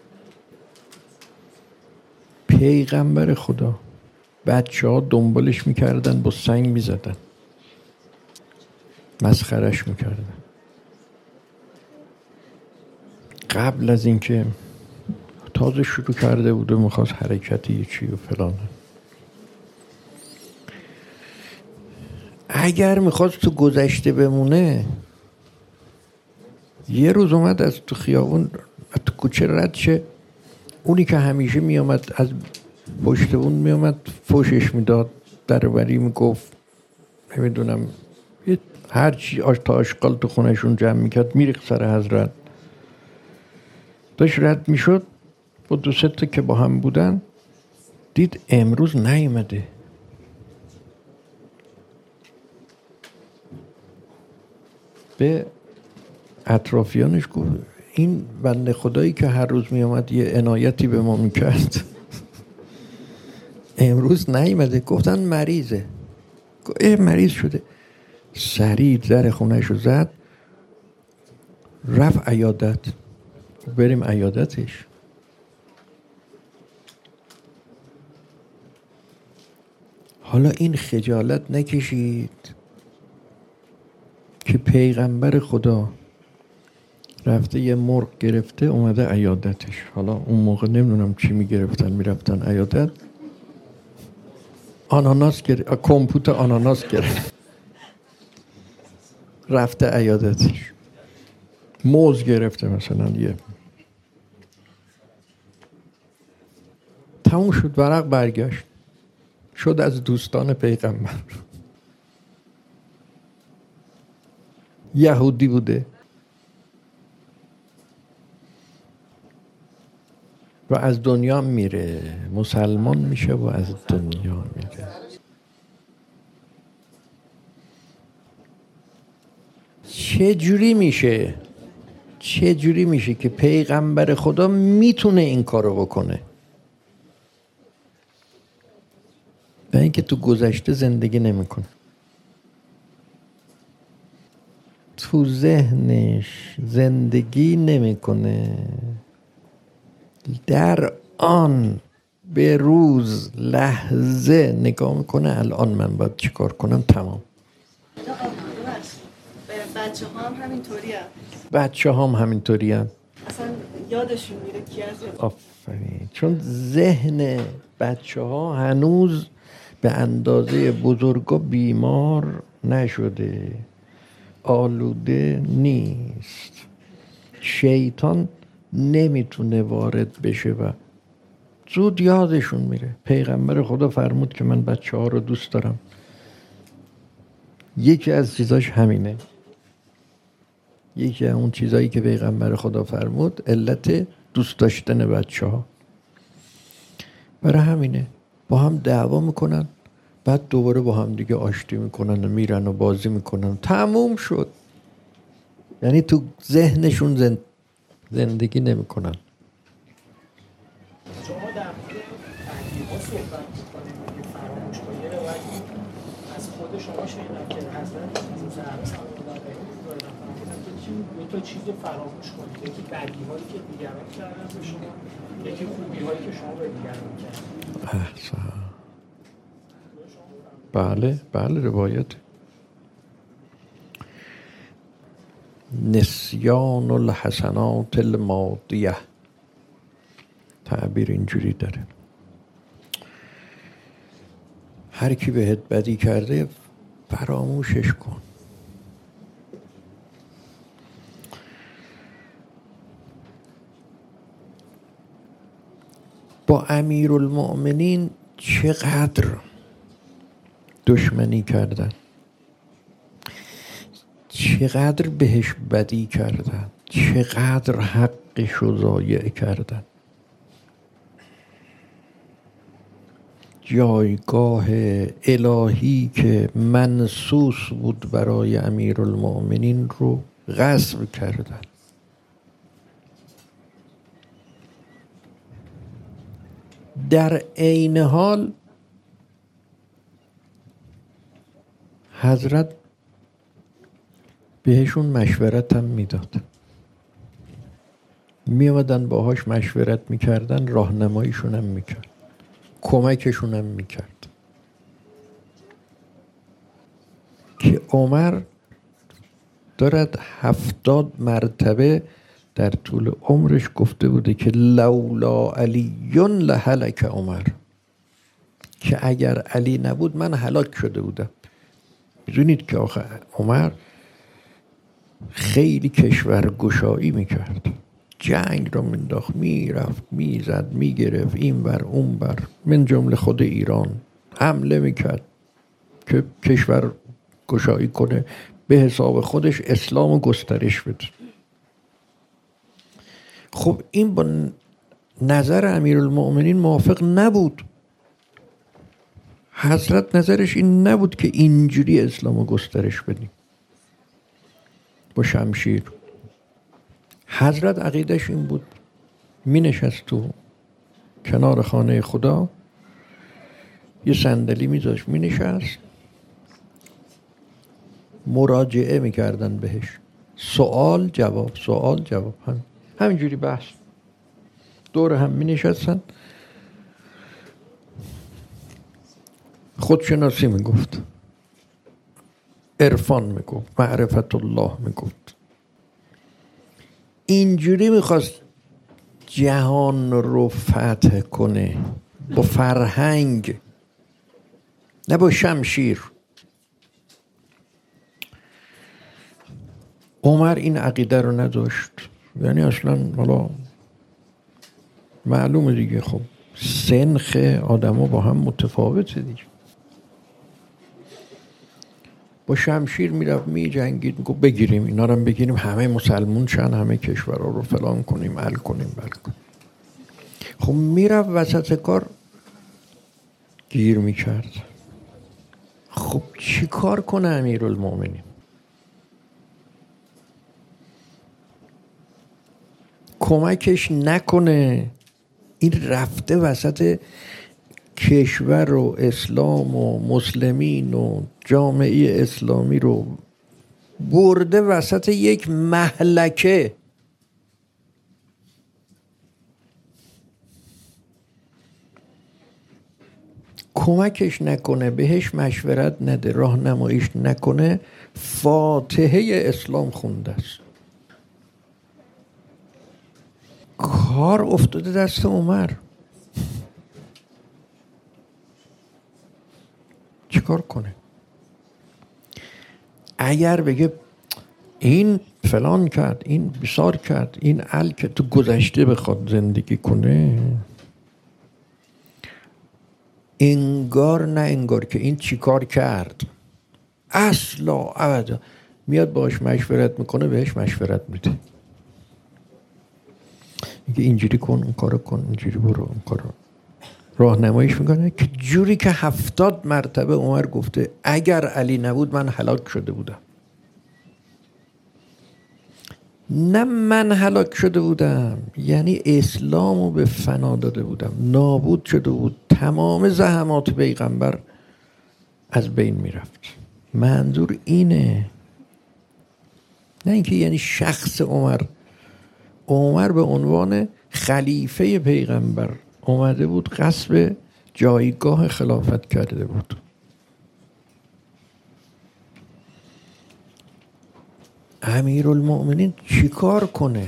پیغمبر خدا، بچه ها دنبالش میکردن، با سنگ میزدن، مسخرش میکردن. قبل از اینکه تازه شروع کرده بود و میخواست حرکتی چی و فلانه. اگر میخواست تو گذشته بمونه، یه روز اومد از تو خیابون تو کوچه رد شه، اونی که همیشه میامد از پشت اون میامد فوشش میداد، دربری میگفت، نمیدونم هر چی آش تا آشغال تو خونهشون جمع میکرد میریخت سر حضرت. داشت رد میشد با دو سه تا که با هم بودن، دید امروز نیومده. به اطرافیانش گفت این بنده خدایی که هر روز می آمد یه عنایتی به ما میکرد امروز نیومده. گفتن مریضه. اه مریض شده. سریع در خونهش رو زد، رفت عیادت. بریم عیادتش. حالا این خجالت نکشید که پیغمبر خدا رفته یه مرغ گرفته اومده عیادتش. حالا اون موقع نمیدونم چی میگرفتن، میرفتن عیادت. آناناس گرفت، کمپوت آناناس گرفت، رفته عیادتش. موز گرفته مثلا یه. تموم شد، ورق برگشت. شد از دوستان پیغمبر. یهودی بوده و از دنیا میره، مسلمان میشه و از دنیا میره. چه جوری میشه چه جوری میشه که پیغمبر خدا میتونه این کارو بکنه؟ و اینکه تو گذشته زندگی نمیکنه، تو ذهنش زندگی نمیکنه، در آن به روز لحظه نگاه میکنه الان من باید چیکار کنم، تمام. بچه ها هم همینطوری هم بچه ها هم همینطوری هم اصلا یادشون میره کی از یاد. آفرین. چون ذهن بچه ها هنوز به اندازه بزرگا بیمار نشده، آلوده نیست، شیطان نمیتونه وارد بشه و زود یادشون میره. پیغمبر خدا فرمود که من بچه ها رو دوست دارم، یکی از چیزاش همینه. یکی از اون چیزایی که پیغمبر خدا فرمود علت دوست داشتن بچه ها. برای همینه با هم دعوا میکنن، بعد دوباره با هم دیگه آشتی میکنن و میرن و بازی میکنن، تموم شد. یعنی تو ذهنشون زند... زندگی نمیکنن. شما در مورد تحقیقات صحبت میکنیم که فراموش کنید و از خود شما شنیدم که حضرت زهرا سلام الله علیها فرمودن که دو تا چیز رو فراموش کنید، یکی بدی‌هایی که دیگران کردن به شما، یکی خوبی‌هایی که شما به دیگران کردید. احسن. بله بله روایت. نسیان الحسنات الماضیه، تعبیر اینجوری داره، هر کی بهت بدی کرده فراموشش کن. با امیرالمؤمنین چقدر دشمنی کردن، چقدر بهش بدی کردن، چقدر حقش رو ضایع کردن. جایگاه الهی که منصوص بود برای امیرالمؤمنین رو غصب کردن. در عین حال حضرت بهشون مشورت هم میداد، می اومدن باهاش مشورت میکردن، راهنماییشون هم میکرد، کمکشون هم میکرد. که عمر دارد هفتاد مرتبه در طول عمرش گفته بوده که لولا علیون لهلک عمر، که اگر علی نبود من هلاک شده بودم. میدونید که آخه عمر خیلی کشورگشایی میکرد، جنگ رو مینداخت، میرفت میزد میگرفت این بر اون بر، من جمله خود ایران حمله میکرد که کشور گشایی کنه، به حساب خودش اسلام و گسترش بده. خب این با نظر امیرالمؤمنین موافق نبود. حضرت نظرش این نبود که اینجوری اسلام و گسترش بدیم با شمشیر. حضرت عقیدش این بود، می نشست تو کنار خانه خدا، یه صندلی می داشت، می نشست، مراجعه می کردن بهش، سوال جواب سوال جواب، هم همینجوری بحث، دور هم می نشستن، خودشناسی می گفت، عرفان می گفت، معرفت الله می گفت. اینجوری میخواست جهان رو فتح کنه، با فرهنگ، نه با شمشیر. عمر این عقیده رو نداشت، یعنی اصلا حالا معلومه دیگه، خب سنخ آدم ها با هم متفاوته دیگه. با شمشیر میرفت می جنگید، میگو بگیریم اینا رو بگیریم، همه مسلمون شن، همه کشورها رو فلان کنیم، ال کنیم، بل کنیم. خب میرفت وسط کار گیر میکرد. خب چی کار کنه امیرالمومنین؟ کمکش نکنه؟ این رفته وسط کشور و اسلام و مسلمین و جامعه اسلامی رو برده وسط یک مهلکه. کمکش نکنه، بهش مشورت نده، راهنماییش نکنه، فاتحه اسلام خونده است. کار افتاده دست عمر. چیکار کنه؟ اگر بگه این فلان کرد، این بسار کرد، این ال که تو گذشته بخواد زندگی کنه، انگار نه انگار که این چیکار کرد، اصلا ابدا. میاد باش مشورت میکنه، بهش مشورت میده، میگه اینجوری کن، اون کارو کن، اینجوری برو، اون کارو. راهنماییش میکنه که جوری که هفتاد مرتبه عمر گفته اگر علی نبود من هلاک شده بودم. نه من هلاک شده بودم، یعنی اسلامو به فنا داده بودم، نابود شده بود، تمام زحمات پیغمبر از بین میرفت. منظور اینه، نه اینکه یعنی شخص عمر. عمر به عنوان خلیفه پیغمبر اومده بود غصب جایگاه خلافت کرده بود. امیرالمؤمنین چیکار کنه؟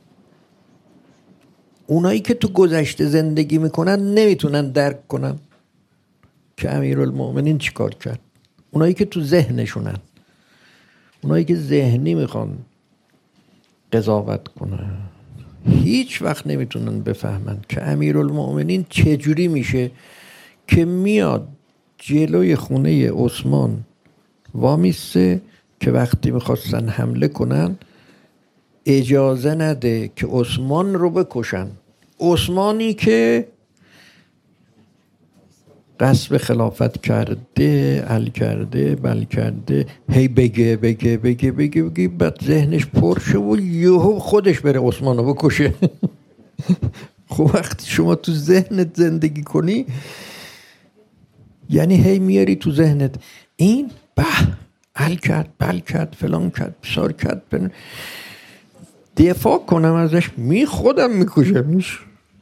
اونایی که تو گذشته زندگی میکنن نمیتونن درک کنن که امیرالمؤمنین چیکار کرد. اونایی که تو ذهنشونن، اونایی که ذهنی میخوان قضاوت کنن، هیچ وقت نمیتونن بفهمن که امیرالمؤمنین چجوری میشه که میاد جلوی خونه عثمان وامیسته که وقتی میخواستن حمله کنن اجازه نده که عثمان رو بکشن. عثمانی که غصب خلافت کرده، ال کرده، بل کرده، هی بگه بگه بگه بگه بگه بعد ذهنش پرشه و یهو خودش بره عثمان رو بکشه. خب وقتی شما تو ذهنت زندگی کنی، یعنی هی میاری تو ذهنت این به ال کرد، بل کرد، فلان کرد، بسار کرد، بن... دفاع کنم ازش، می خودم میکشمش.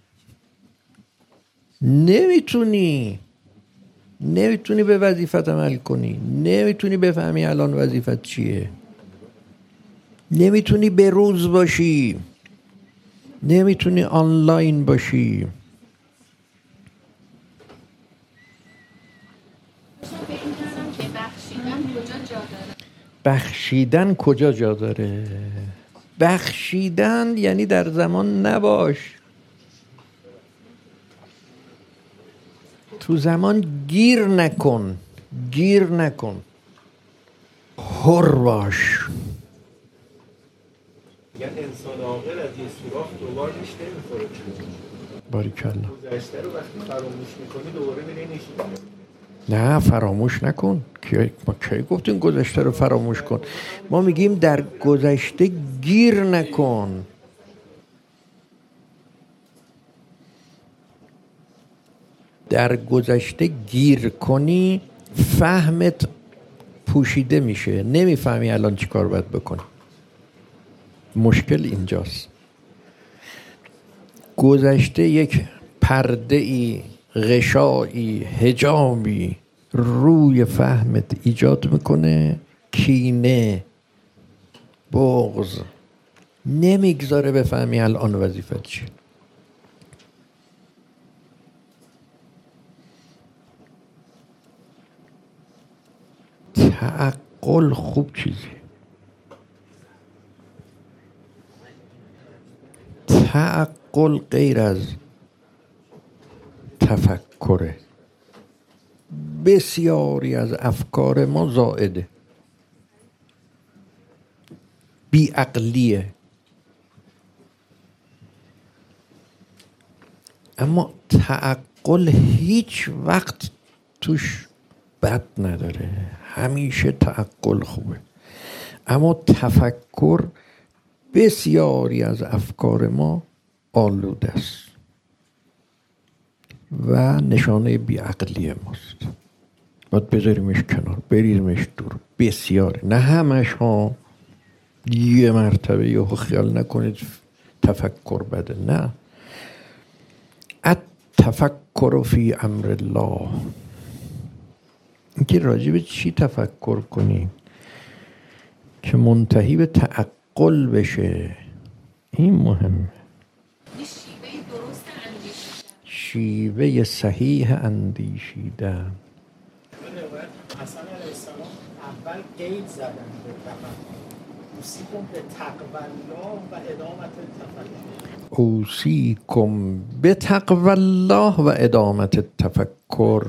نمیتونی نمیتونی به وظیفت عمل کنی، نمیتونی بفهمی الان وظیفت چیه، نمیتونی به روز باشی، نمیتونی آنلاین باشی. بخشیدن کجا جا داره؟ بخشیدن یعنی در زمان نباش، تو زمان گیر نکن، گیر نکن، حر باش. یعنی انسان عاقل از یه سوراخ دوبار نیش نمیخوره. باریکلا. گذشته رو وقتی فراموش میکنی دوباره میره نیش میکنی. نه فراموش نکن. ما کی گفتیم گذشته رو فراموش کن؟ ما میگیم در گذشته گیر نکن. در گذشته گیر کنی فهمت پوشیده میشه، نمیفهمی الان چی کار باید بکنی. مشکل اینجاست. گذشته یک پرده ای، غشایی، حجابی روی فهمت ایجاد میکنه، کینه، بغض، نمیگذاره بفهمی الان وظیفت چیه. تعقل خوب چیزی. تعقل غیر از تفکره. بسیاری از افکار ما زائده، بیعقلیه، اما تعقل هیچ وقت توش بد نداره، همیشه تعقل خوبه. اما تفکر بسیاری از افکار ما آلوده است و نشانه بیعقلی ماست. باید بذاریمش کنار، بریزمش دور. بسیار، نه همش ها. یه مرتبه یه خیال نکنید تفکر بده، نه. التفکر فی امر الله، اینکه راجع به چی تفکر کنی که منتهی به تعقل بشه، این مهمه. شیوه صحیح اندیشیدن. حسن علیه السلام اول قید زدن به تفکر، اوصیکم به تقوی الله و ادامت التفکر. اوصیکم به تقوی الله و ادامت التفکر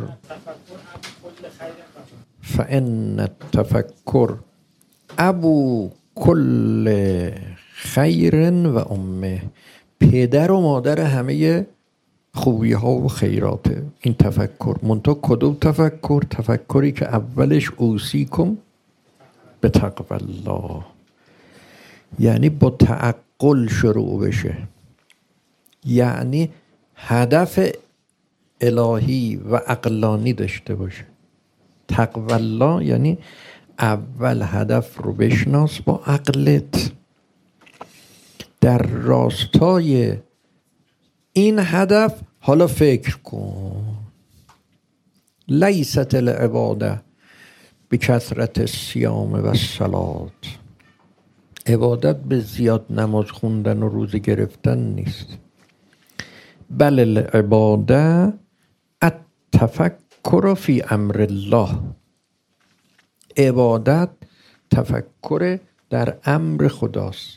فان التفکر ابو کل خیر و امه. پدر و مادر همه خوبی ها و خیراته این تفکر. منتها کدوم تفکر؟ تفکری که اولش اوصیکم به تقوی الله، یعنی با تعقل شروع بشه، یعنی هدف الهی و عقلانی داشته باشه. تقوی الله یعنی اول هدف رو بشناس با عقلت، در راستای این هدف حالا فکر کن. لیست العباده بکثرت الصیام و الصلاة. عبادت به زیاد نماز خوندن و روزه گرفتن نیست، بل العباده التفکر فی امر الله. عبادت تفکر در امر خداست.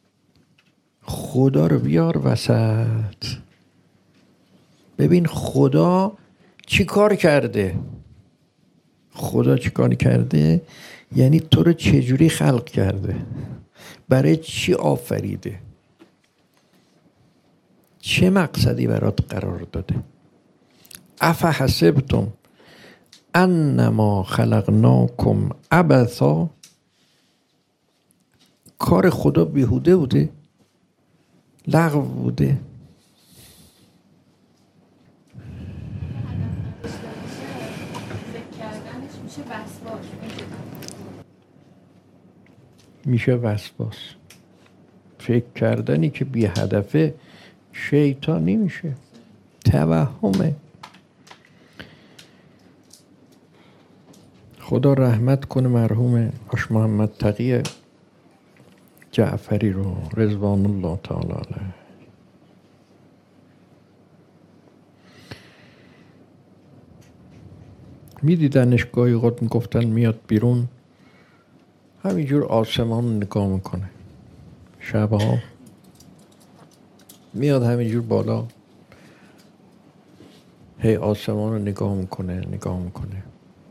خدا رو بیار وسط، ببین خدا چی کار کرده. خدا چی کار کرده؟ یعنی تو رو چجوری خلق کرده، برای چی آفریده، چه مقصدی برات قرار داده. افحسبتم انما خلقناکم عبثا. کار خدا بیهوده بوده، لغو بوده. میشه وسواس. فکر کردنی که بی هدفه شیطانی میشه، توهمه. خدا رحمت کنه مرحوم آش محمد تقی جعفری رو، رضوان الله تعالی علیه. میدیدنش گاهی اوقات میگفتن میاد بیرون همینجور آسمان نگاه میکنه، شبها میاد همینجور بالا هی آسمان رو نگاه میکنه نگاه میکنه.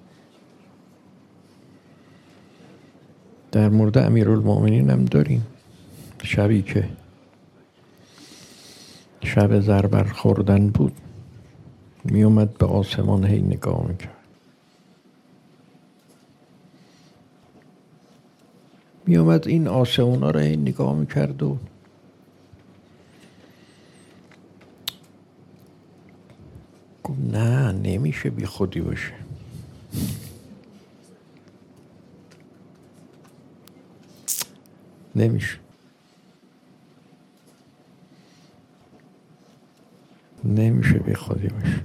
در مورد امیرالمؤمنین هم داریم، شبی که شب زربر خوردن بود می اومد به آسمان هی نگاه میکرد، می اومد این آسمان ها رو هی نگاه میکرد و گفت نه نمیشه بی خودی باشه. نمیشه نمیشه بی خودی باشه.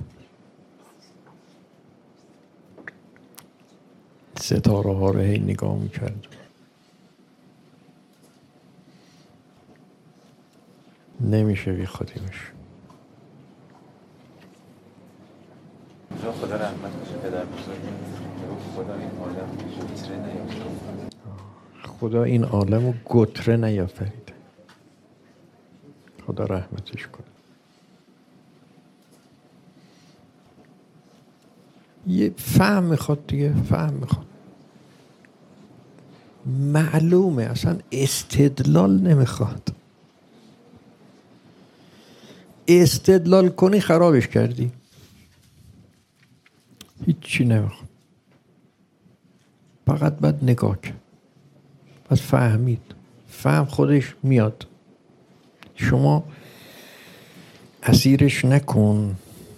ستاره ها رو هی نگاه میکرد، نمیشه بی خودی باشه. خدا رحمت کنه پدر بزرگم، خدا این عالم گتره نیافرید. خدا این عالم رو گتره نیافرید. خدا رحمتش کنه. یه فهم میخواد دیگه، فهم میخواد. معلومه اصلا استدلال نمیخواد. استدلال کنی خرابش کردی. هیچی نمیخواد، فقط باید نگاه کرد، باید فهمید. فهم خودش میاد. شما اسیرش نکن،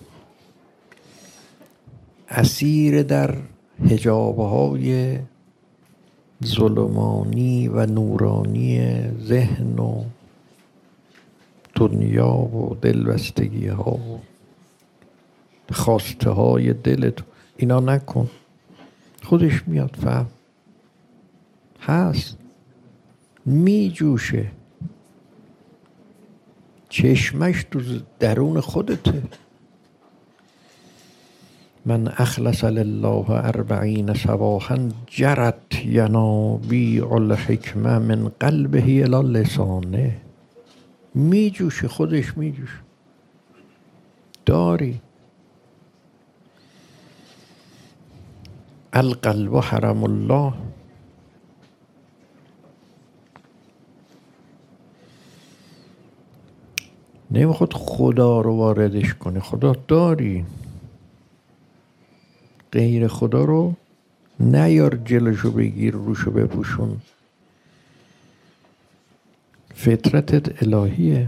اسیر در حجابهای ظلمانی و نورانی ذهن و دنیا و دلبستگی ها و خواسته های دلت اینا نکن. خودش میاد. فهم هست، می جوشه، چشمش تو درون خودته. من اخلص لله اربعین صباحا جرت ینابیع الحکمه من قلبه الی لسانه. می جوشه، خودش می جوشه. داری. القلب حرم الله. نمیخواد خدا رو واردش کنه. خدا داری، غیر خدا رو نیار جلوشو بگیر، روشو بپوشون. فطرتت الهیه،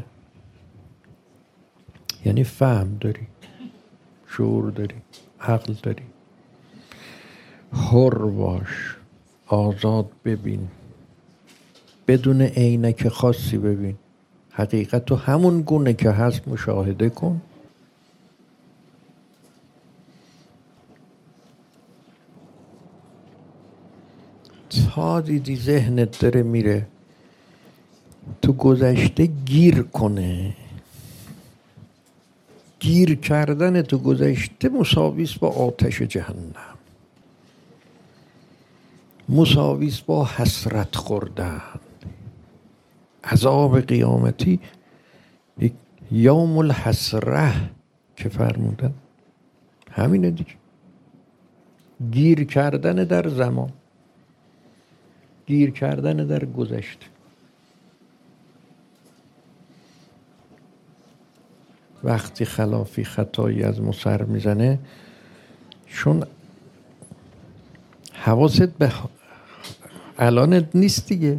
یعنی فهم داری، شعور داری، عقل داری. حر باش، آزاد ببین، بدون عینک خاصی ببین. حقیقت رو همون گونه که هست مشاهده کن. تا دیدی ذهنت داره میره تو گذشته گیر کنه. گیر کردن تو گذشته مساویست با آتش جهنم، مساویست با حسرت خوردن. عذاب قیامتی یوم الحسره که فرمودن همینه دیگه. گیر کردن در زمان، گیر کردن در گذشته. وقتی خلافی خطایی از ما سر میزنه، چون حواست به الانت نیست دیگه.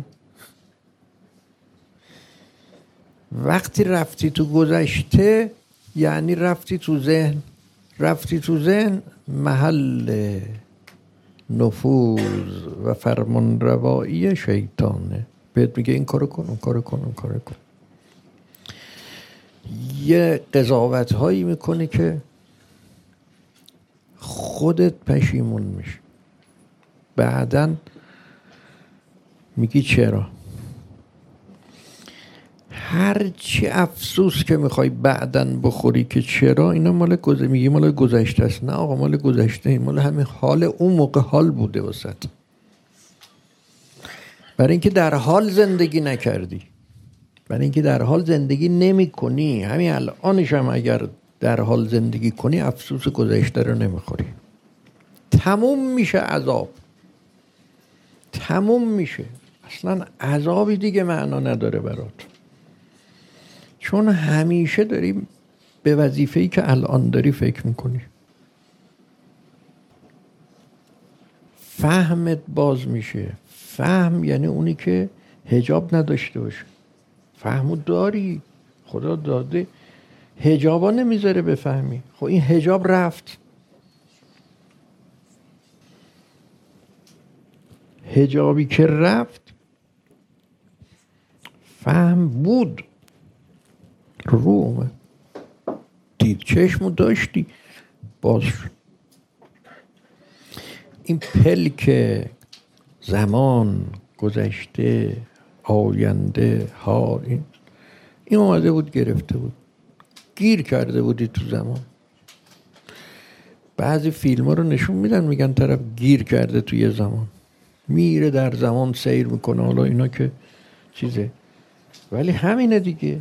وقتی رفتی تو گذشته یعنی رفتی تو ذهن. رفتی تو ذهن محل نفوذ و فرمان روایی شیطانه. بهت میگه این کارو کن، اون کارو کن، اون کارو کن. یه قضاوت هایی میکنه که خودت پشیمون میشه. بعداً میگی چرا. هر چی افسوس که میخوای بعداً بخوری که چرا، اینا مال گذشته. میگی مال گذشته است. نه آقا، مال گذشته این مال همین حال اون موقع حال بوده واسط. برای اینکه در حال زندگی نکردی، برای اینکه در حال زندگی نمی کنی. همین الانش هم اگر در حال زندگی کنی افسوس گذشته رو نمیخوری. تموم میشه عذاب، تموم میشه. اصلا عذابی دیگه معنا نداره برات، چون همیشه داری به وظیفه‌ای که الان داری فکر میکنی. فهمت باز میشه. فهم یعنی اونی که حجاب نداشته باشه. فهمو داری، خدا داده. حجابا نمیذاره بفهمی. خب این حجاب رفت. حجابی که رفت فهم بود، رو اومد. دید چشمو داشتی، باز شد. این پلک زمان، گذشته، آینده، حال، این این اومده بود گرفته بود. گیر کرده بودی تو زمان. بعضی فیلم ها رو نشون میدن، میگن طرف گیر کرده توی زمان، میره در زمان سیر میکنه. حالا اینا که چیزه، ولی همینه دیگه،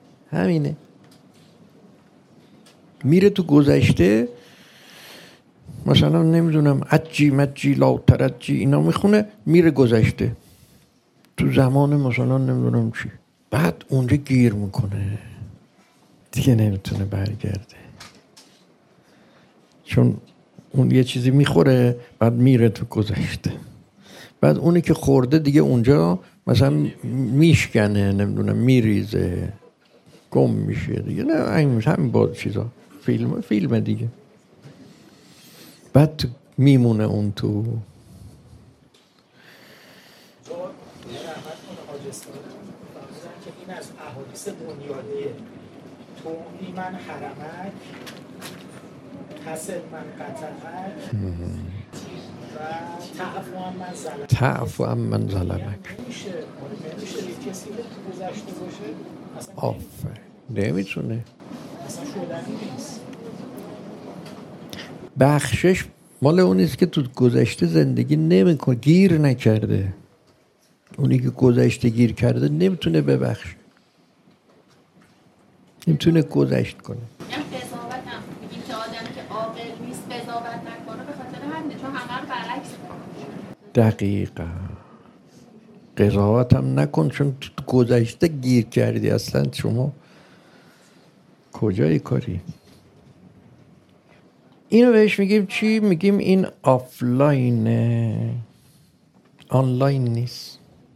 همینه. میره تو گذشته، مثلا نمیدونم عجی مجی لا ترجی اینا میخونه، میره گذشته تو زمان مثلا نمیدونم چی، بعد اونجا گیر میکنه دیگه نمیتونه برگرده، چون اون یه چیزی میخوره بعد میره تو گذشته، بعد اونی که خورده دیگه اونجا مثلا میشکنه نمیدونم میریزه گم میشه دیگه، نه همین همین با چیزا فیلم فیلم دیگه، بعد میمونه اون تو. که این از احادیث بنیادیه، تومی من حرمک تصل من قطعک و تعفو هم من ظلمک. تعفو هم من ظلمک نمیشه نمیشه کسی که گذشته باشه آفر نمیتونه اصلا شدنی نیست. بخشش مال اونیست که تو گذشته زندگی نمیکنه، گیر نکرده. اونی که گذشته گیر کرده نمیتونه ببخشه، نمیتونه گذشت کنه. یعنی قضاوت هم میگیم که آدم که عاقل نیست قضاوت نکنه، به خاطر همینه چون همه رو برعکس کنه. دقیقا قضاوت هم نکن چون تو گذشته گیر کردی، اصلا شما کجای کاری؟ اینو بهش میگیم چی؟ میگیم این آفلاینه، آنلاین نیست.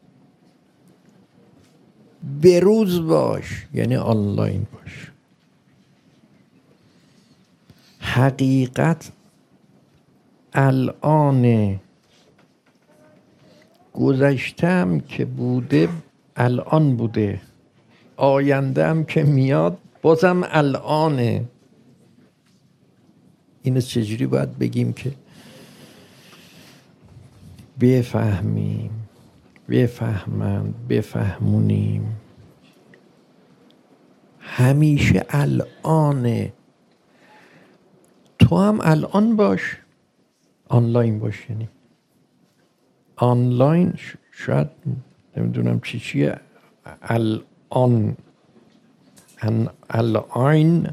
بروز باش یعنی آنلاین باش. حقیقت الان، گذشتم که بوده الان بوده، آینده هم که میاد بازم الانه. اینو چجوری باید بگیم که بفهمیم، بفهمند، بفهمونیم؟ همیشه الانه. تو هم الان باش، آنلاین باش. یعنی آنلاین شاید نمیدونم چی چیه، الان ان الان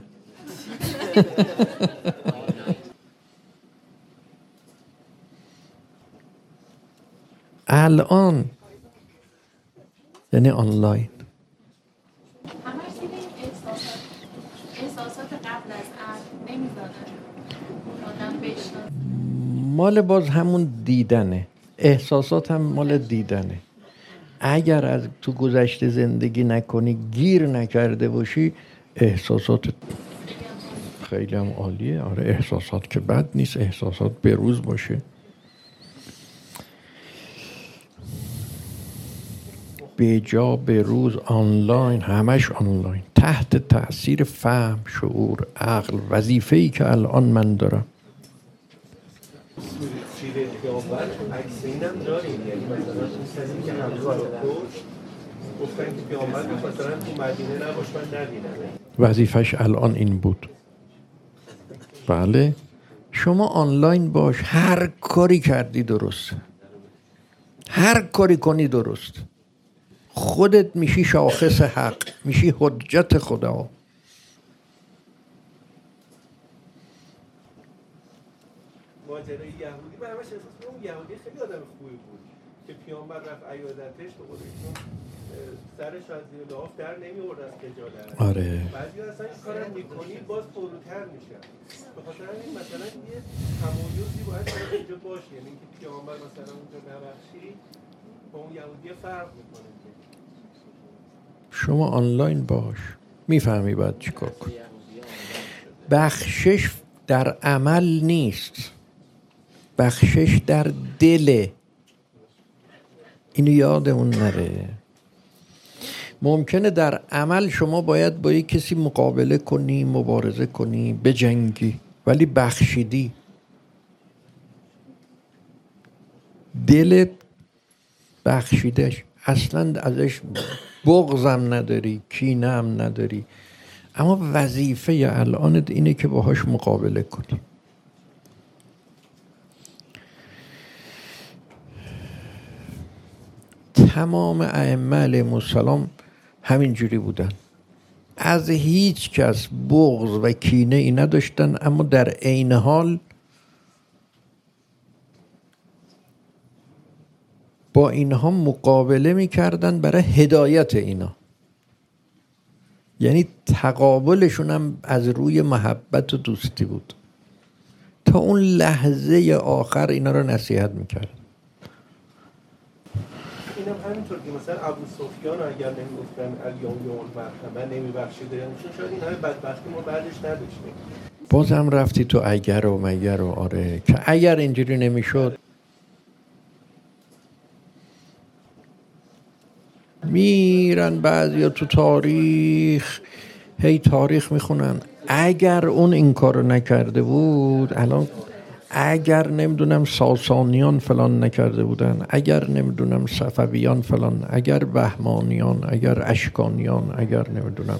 الان یعنی آنلاین. همش دیگه این احساسات احساسات قبل از عقل نمیذاره آدم بشناسه. مال باز همون دیدنه، احساسات هم مال دیدنه. اگر از تو گذشته زندگی نکنی، گیر نکرده باشی، احساسات خیلی هم عالیه. آره احساسات که بد نیست، احساسات بروز باشه. به جا به روز آنلاین، همش آنلاین، تحت تأثیر فهم، شعور، عقل. وظیفه‌ای که الان من دارم سیره پیامبر عکس اینم داریم، یعنی مثلا کسی که حمزه رو کش گفتن که پیامبر مثلا تو مدینه نباش من نبینم، وظیفش الان این بود. بله شما آنلاین باش، هر کاری کردی درست، هر کاری کنی درست، خودت میشی شاخص حق، میشی حجت خدا. ماجرای یهودی من همش احساس می‌کنم اون یهودی خیلی آدم خوبی بود که پیامبر رفت عیادتش، به قول ایشون سرش از زیر لحاف در نمی‌آورد از خجالت. آره بعضیا اصلا این کارو می‌کنی باز پروتر میشن. به خاطر همین مثلا یه تمایزی باید اینجا باشه، یعنی اینکه پیامبر مثلا اونجا نبخشی با اون یهودی فرق می‌کنه. شما آنلاین باش، میفهمی باید چیکار کنی. بخشش در عمل نیست، بخشش در دله. اینو یادمون نره. ممکنه در عمل شما باید با یک کسی مقابله کنی، مبارزه کنی، بجنگی، ولی بخشیدی. دلت بخشیدش، اصلا ازش بغضم نداری، کینه هم نداری، اما وظیفه الانت اینه که باهاش مقابله کنی. تمام ائمه علیهم السلام همین جوری بودن، از هیچ کس بغض و کینه ای نداشتن، اما در عین حال با اینها مقابله میکردن برای هدایت اینا. یعنی تقابلشون هم از روی محبت و دوستی بود. تا اون لحظه آخر اینا رو نصیحت میکرد. اینم همینطور که مثلا ابو سفیان اگر نمیگفتن الیوم یوم المرحمه نمیبخشیده، یعنی چون شاید این همه بدبختی ما بعدش نداشتیم. بازم رفتی تو اگر و مگر و آره که اگر اینجوری نمیشد. میرن بعضیا تو تاریخ هی تاریخ میخونن اگر اون این کارو نکرده بود الان، اگر نمیدونم ساسانیان فلان نکرده بودن، اگر نمیدونم صفویان فلان، اگر بهمانیان، اگر اشکانیان، اگر نمیدونم.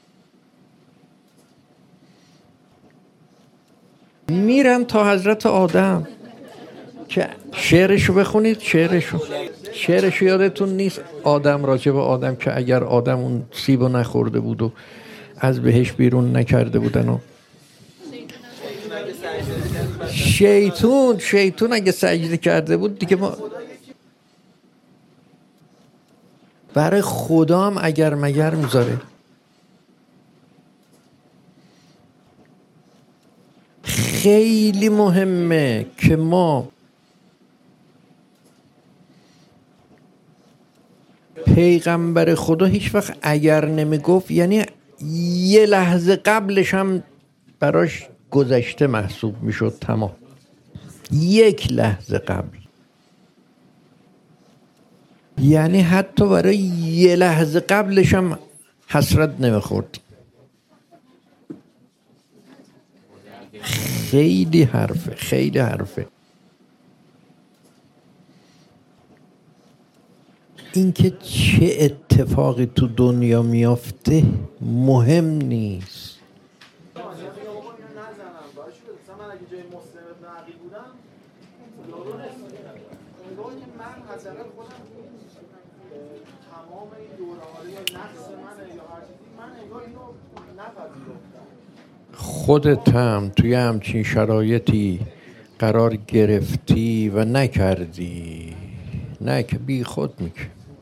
میرن تا حضرت آدم که شعرشو بخونید. شعرشو شعرشو یادتون نیست؟ آدم راجع به آدم که اگر آدم اون سیبو نخورده بود و از بهش بیرون نکرده بودن و شیطون شیطون اگه سجده کرده بود دیگه ما برای خدا هم اگر مگر میذاره. خیلی مهمه که ما پیغمبر خدا هیچ وقت اگر نمیگفت، یعنی یه لحظه قبلش هم براش گذشته محسوب میشد. تمام یک لحظه قبل، یعنی حتی برای یه لحظه قبلش هم حسرت نمیخورد. خیلی حرفه، خیلی حرفه. اینکه چه اتفاقی تو دنیا میافته مهم نیست. خودت هم توی همچین شرایطی قرار گرفتی و نکردی، نه که بی خود میگه.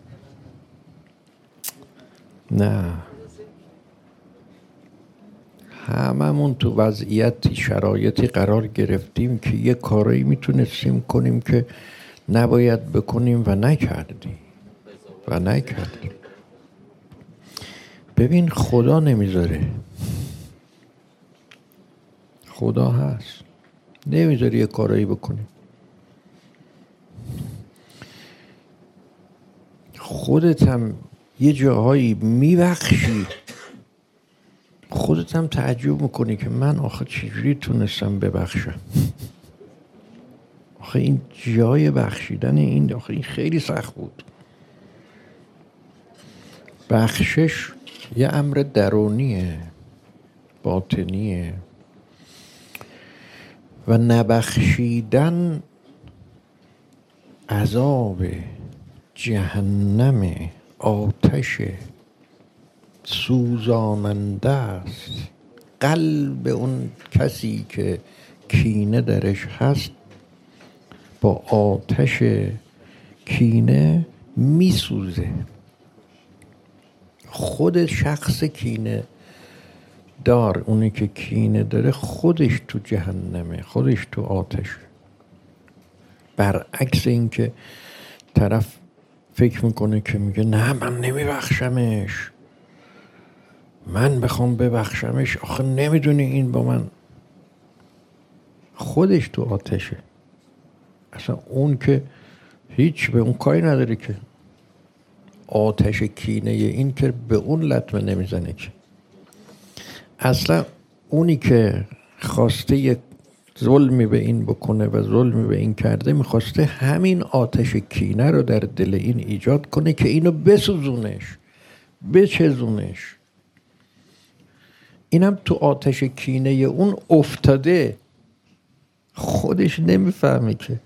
نه، هممون تو وضعیتی شرایطی قرار گرفتیم که یه کارایی میتونستیم کنیم که نباید بکنیم و نکردیم و نکردیم. ببین خدا نمیذاره، خدا هست نمیذاره یه کارایی بکنیم. خودت هم یه جاهایی میبخشی، خودت هم تعجب میکنی که من آخه چجوری تونستم ببخشم. آخه این جای بخشیدن این آخه این خیلی سخت بود. بخشش یه امر درونیه، باطنیه، و نبخشیدن عذاب جهنم، آتش سوزاننده است. قلب اون کسی که کینه درش هست با آتش کینه میسوزه. خود شخص کینه دار، اونی که کینه داره خودش تو جهنمه، خودش تو آتش. برعکس این که طرف فکر میکنه که میگه نه من نمیبخشمش، من بخوام ببخشمش، آخه نمیدونی این با من، خودش تو آتشه. اصلا اون که هیچ به اون کاری نداره که آتش کینه این که به اون لطمه نمیزنه که. اصلا اونی که خواسته یک ظلمی به این بکنه و ظلمی به این کرده، میخواسته همین آتش کینه رو در دل این ایجاد کنه که اینو بسوزونش، بچزونش. اینم تو آتش کینه اون افتاده، خودش نمیفهمه که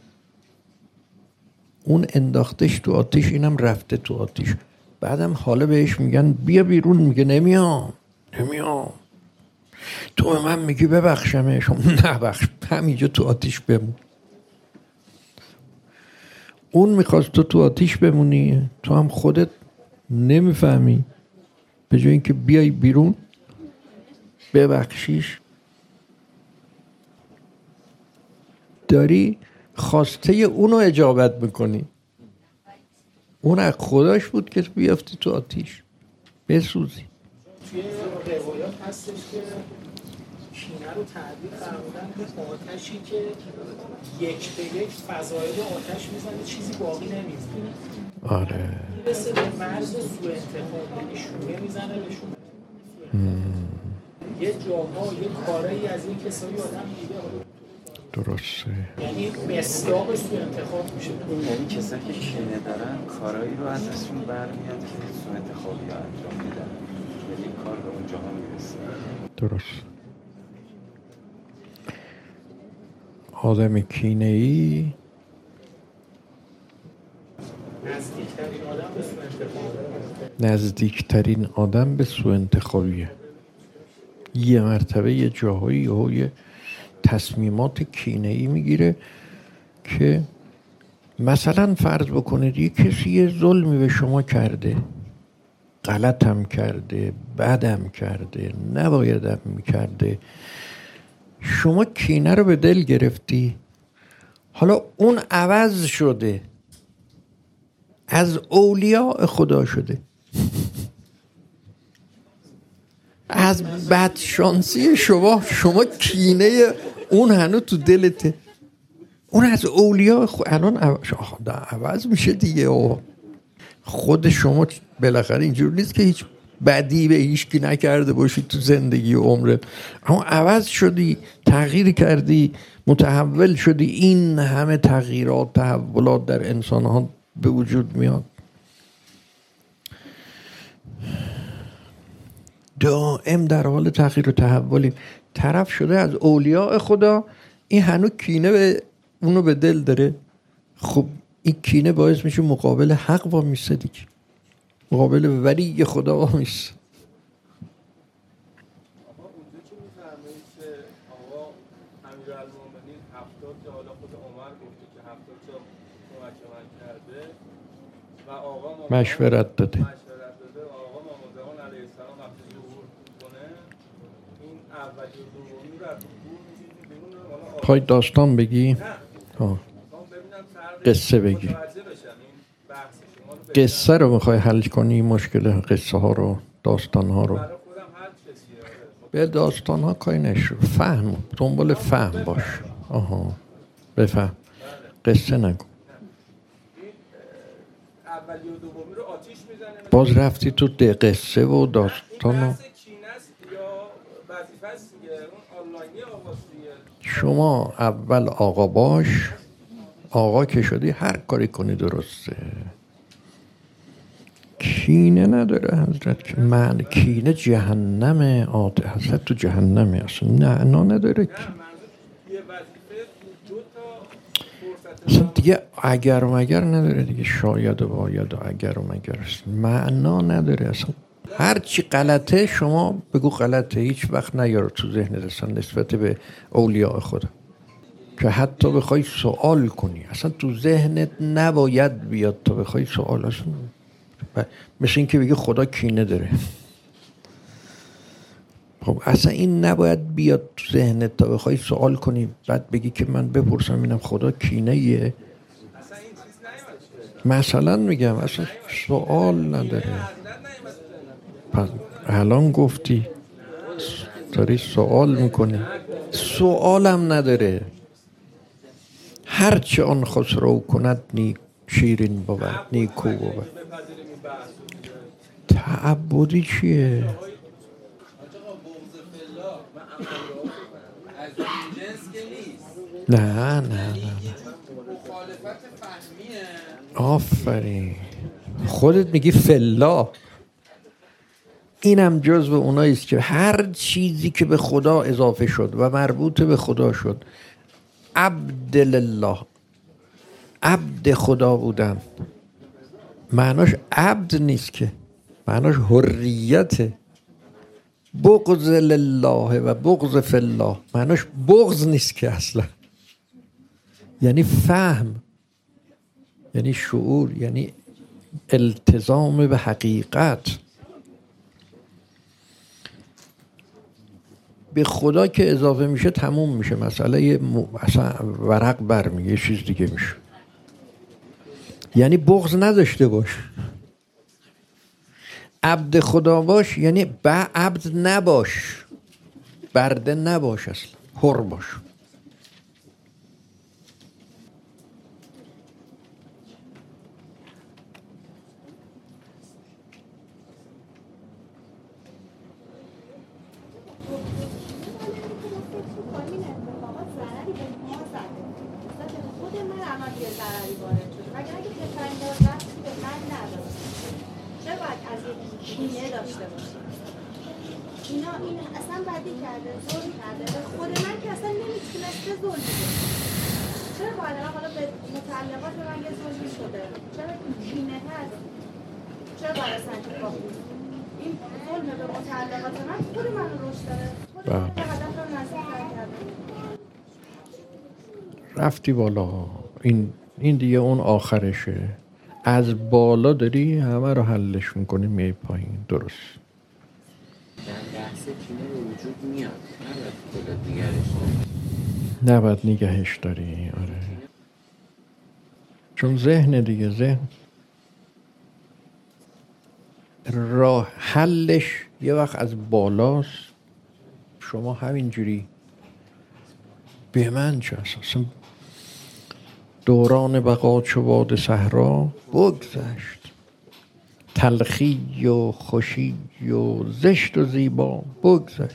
اون انداختش تو آتش، اینم رفته تو آتش. بعدم حالا بهش میگن بیا بیرون، میگه نمیام نمیام. تو به من میگی ببخشمش، نبخش، همینجا تو آتش بمون. اون میخواست تو تو آتیش بمونی، تو هم خودت نمیفهمی، به جای اینکه بیای بیرون ببخشیش داری خواسته اونو اجابت میکنی. اون از خداش بود که بیافتی تو آتیش بسوزی. توی روایات هستش که کینه رو تعبیر فرمودن به آتشی که یک به یک فضایل آتش میزنه، چیزی باقی نمیزنه. آره مثل به مرز سوء انتخاب، شوره میزنه به شوره. یه جاها یه کارایی از این کسایی آدم دیده. درسته. یعنی مصداق سوء انتخاب میشه. یعنی کسایی که کینه دارن کارایی رو از ازشون برمیاد که سوء انتخابی ها انجام میدن، یعنی کار به اونجا ها میرسه. درست. آدم کینه ای نزدیکترین آدم به سوء انتخاب نزدیکترین آدم به سوء انتخابیه. یه مرتبه یه جاهایی و یه تصمیمات کینه ای میگیره که مثلا فرض بکنید یه کسی یه ظلمی به شما کرده، غلطم کرده، بدم کرده، نبایدم میکرده، شما کینه رو به دل گرفتی، حالا اون عوض شده، از اولیاء خدا شده، از بدشانسی شما شما کینه اون هنو تو دلته، اون از اولیاء خود الان عوض میشه دیگه. و خود شما بالاخره اینجور نیست که هیچ بدی به هیچکی نکرده باشی تو زندگی و عمرت، اما عوض شدی، تغییر کردی، متحول شدی. این همه تغییرات، تحولات در انسان ها به وجود میاد. دائم در حال تغییر و تحولی. طرف شده از اولیاء خدا، این هنوز کینه به اونو به دل داره. خب این کینه باعث میشه مقابل حق با میسته دیگه، مقابل ولی خدا با میسته. آقا اونجا که میفرمایید که آقا امیرالمومنین هفتاد تا، حالا خود عمر گفته که هفتاد تا کمک من کرده و آقا مشورت داده. مشورت داده آقا امام زمان علیه السلام وقتی ظهور کنه این اولی و دومی رو از ظهور می‌گیریم بیرون. پای داستان بگی؟ نه ها. قصه بگی. قصه رو میخوای حل کنی، مشکل قصه ها رو، داستان ها رو. به داستان ها کاری نشو، فهم، دنبال فهم باش. آها بفهم، قصه نگو. باز رفتی تو قصه و داستان ها. شما اول آقا باش، آقا که شدی هر کاری کنی درسته. کینه نداره حضرت که من کینه جهنمه، آده حضرت تو جهنمه، اصلا نه نه نداره. اصلا دیگه اگر و مگر نداره دیگه، شاید و باید و اگر و مگر است، معنا نداره اصلا. هر چی غلطه شما بگو غلطه، هیچ وقت نیار تو ذهنت اصلا نسبت به اولیاء خدا که حتی بخوای سوال کنی اصلا تو ذهنت نباید بیاد تا بخوای سوال. اصلا مثل این که بگی خدا کینه داره، خب اصلا این نباید بیاد تو ذهنت تا بخوای سوال کنی بعد بگی که من بپرسم اینم خدا کینه یه. مثلا میگم اصلا سوال نداره. پس الان گفتی داری سوال میکنی، سوالم نداره. هرچه آن خسرو کند نیک شیرین بود، نیکو بود. تعبدی چیه؟ نه نه نه نه آفرین، خودت میگی فلا. اینم جزو اونایی است که هر چیزی که به خدا اضافه شد و مربوط به خدا شد، عبد لله، عبد خدا بودن، معناش عبد نیست که، معناش حریته. بغض لله و بغض فی الله، معناش بغض نیست که اصلا، یعنی فهم، یعنی شعور، یعنی التزام به حقیقت. به خدا که اضافه میشه تموم میشه مسئله، اصلا ورق برمیگه یه چیز دیگه میشه. یعنی بغض نداشته باش، عبد خدا باش، یعنی به عبد نباش، برده نباش، اصلا حر باش. اینا این اصلا بدی کرده، ظلم کرده به خود من که اصلا نمیتونسته ظلم بکنه. چرا باید حالا به متعلقات به من یه ظلمی شده؟ چرا کینه هست؟ چرا باید اصلا اتفاق بیفته؟ این ظلم به متعلقات من خود من رو رشد داره، خود من به هدف رو نزدیک‌تر کرده. رفتی بالا، این این دیگه اون آخرشه. از بالا داری همه رو حلش میکنی میای پایین. درست. در بحث کینه به وجود میاد، نباید کلا نگهش داری، نباید نگهش داری. آره، چون ذهن دیگه، ذهن راه حلش یه وقت از بالاست. شما همینجوری به من چه اساسا دوران بقا چو باد صحرا بگذشت، تلخی و خوشی و زشت و زیبا بگذشت،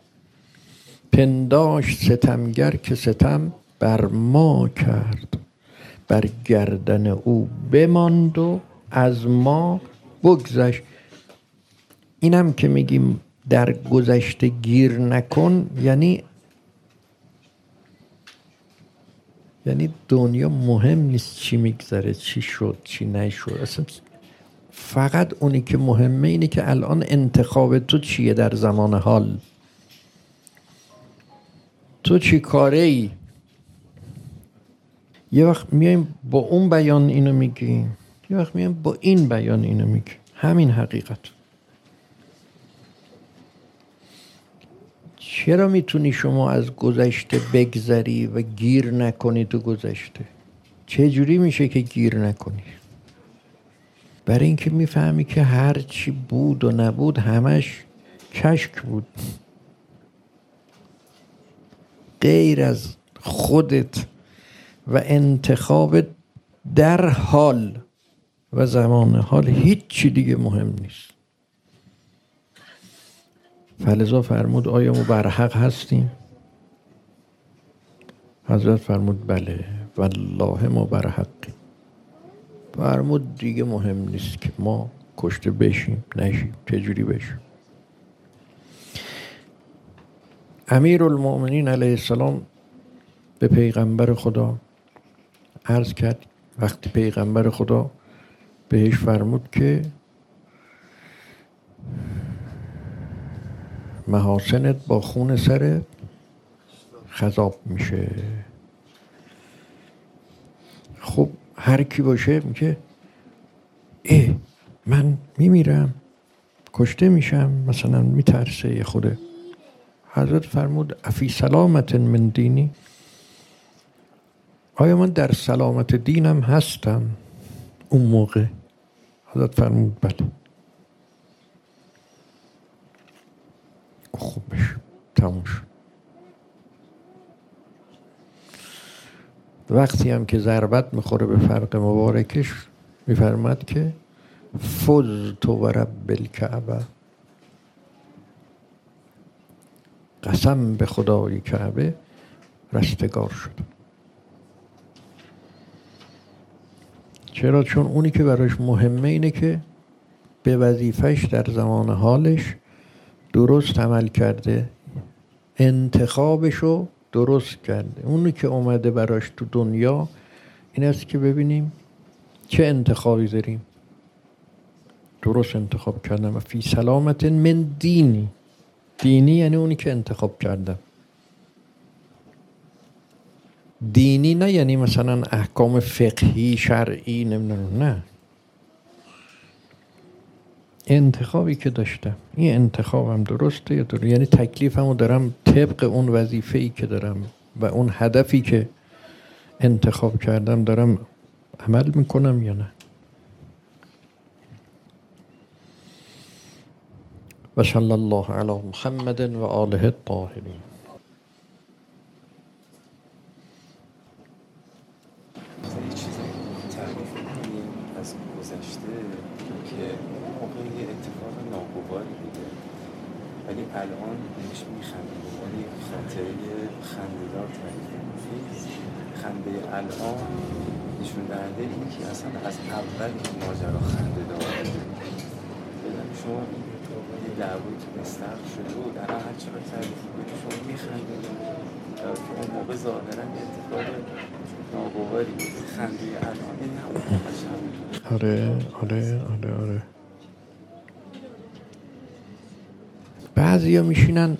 پنداشت ستمگر که ستم بر ما کرد، بر گردن او بماند و از ما بگذشت. اینم که میگیم در گذشته گیر نکن، یعنی یعنی دنیا مهم نیست چی میگذره، چی شد چی نشد، اصلا فقط اونی که مهمه اینه که الان انتخاب تو چیه در زمان حال، تو چی کاره ای. یه وقت میایم با اون بیان اینو میگیم، یه وقت میایم با این بیان اینو میگیم. همین حقیقت. چرا میتونی شما از گذشته بگذری و گیر نکنی تو گذشته؟ چه جوری میشه که گیر نکنی؟ برای اینکه میفهمی که هر چی بود و نبود همش کشک بود، غیر از خودت و انتخاب در حال و زمان حال هیچ چی دیگه مهم نیست. فلذا فرمود آیا ما بر حق هستیم؟ حضرت فرمود بله، والله ما بر حقیم. فرمود دیگه مهم نیست که ما کشته بشیم نشیم، چجوری بشیم. امیرالمؤمنین علیه السلام به پیغمبر خدا عرض کرد، وقتی پیغمبر خدا بهش فرمود که محاسنت با خون سر خضاب میشه. خب هر کی باشه میگه اه من میمیرم، کشته میشم، مثلا میترسه. خود حضرت فرمود افی سلامت من دینی، آیا من در سلامت دینم هستم اون موقع؟ حضرت فرمود بله. خوب بشه، تموم شد. وقتی هم که ضربت میخوره به فرق مبارکش میفرماد که فزت و رب الکعبه، قسم به خدای کعبه رستگار شد. چرا؟ چون اونی که براش مهمه اینه که به وظیفهش در زمان حالش درست عمل کرده، انتخابشو درست کرده. اونی که اومده براش تو دنیا این است که ببینیم چه انتخابی داریم. درست انتخاب کردم. و فی سلامت من دینی، دینی یعنی اونی که انتخاب کردم. دینی نه یعنی مثلا احکام فقهی شرعی نمیدونم، نه، انتخابی که داشتم، این انتخابم درسته یا درسته، یعنی تکلیفمو دارم طبق اون وظیفه‌ای که دارم و اون هدفی که انتخاب کردم دارم عمل میکنم یا نه. و صلی الله علی محمد و آله الطاهرین. یه چیزی تعریف کنیم از گذشته که موقع یه اتفاق ناگواری بوده ولی الان بهش میخندیم، ولی خاطره خنده‌دار تعریف کنیم. خنده الان نشون دهنده اینه که اصلا از اول این ماجرا خنده‌دار بوده. ببین شما یه دعوایی تو مستقل شده بود، الان هر چقدر تعریف کنید شما میخندید در که اون موقع ظاهرا یه اتفاق ناگواری بود. خنده الان این همون قشنگ بود. آره آره آره آره بعضیا میشینن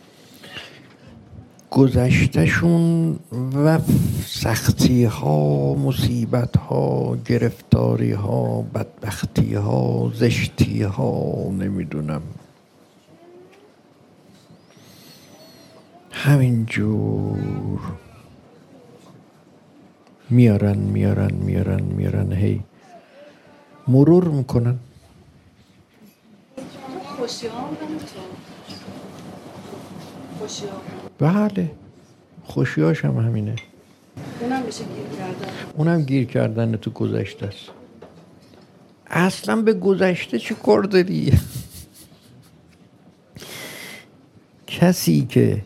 گذشتهشون و سختی ها، مصیبت ها، گرفتاری ها، بدبختی ها، زشتی ها، نمیدونم همینجور میارن میارن میارن میارن هی مرور میکنن. خوشی ها هم خوشی ها بله خوشیاش هم همینه. اونم میشه گیر کردن. اونم گیر کردن تو گذشته است. اصلا به گذشته چی کار داری؟ کسی که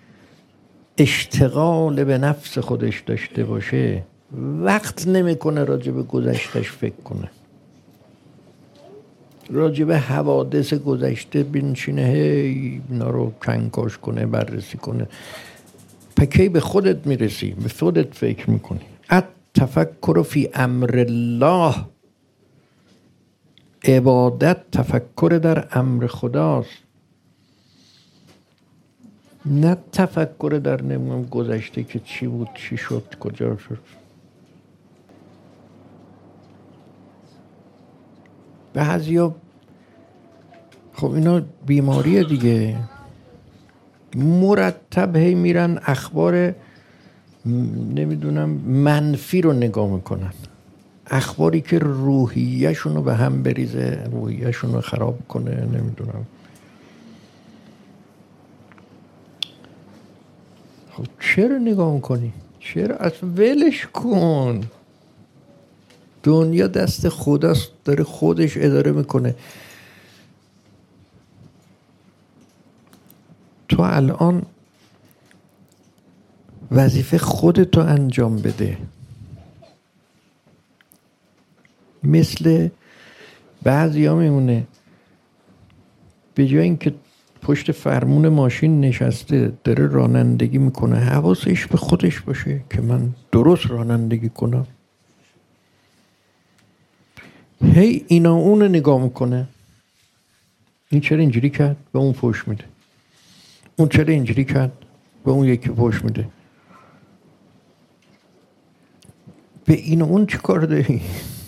اشتغال به نفس خودش داشته باشه وقت نمیکنه راجع به گذشتش فکر کنه، راجع به حوادث گذشته بنشینه هی اینا رو کنکاش کنه، بررسی کنه. پکی به خودت میرسی، به خودت فکر میکنی. التفکر فی امر الله، عبادت تفکر در امر خداست، نه تفکر در نمیم گذشته که چی بود، چی شد، کجا شد. بعضیا خب اینا بیماریه دیگه، مرتب هی میرن اخبار نمیدونم منفی رو نگاه میکنن، اخباری که روحیه‌شون رو به هم بریزه، روحیه‌شون رو خراب کنه، نمیدونم. خب چرا نگاه میکنی؟ چرا؟ اصلا ولش کن، دنیا دست خداست، داره خودش اداره میکنه. تو الان وظیفه خودتو انجام بده. مثل بعضی ها میمونه به جای اینکه پشت فرمون ماشین نشسته داره رانندگی میکنه، حواسش به خودش باشه که من درست رانندگی کنم. هی اینا اون نگاه میکنه، این چرا اینجوری کرد، به اون فوش میده، اون چرا اینجوری کرد، به اون یکی فوش میده. به این و اون چی کار داری؟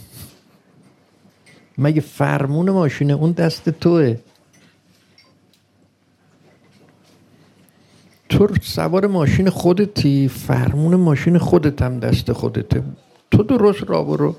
مگه فرمون ماشینه اون دست توه؟ تو سوار ماشین خودتی، فرمون ماشین خودت هم دست خودته، تو درست راه برو.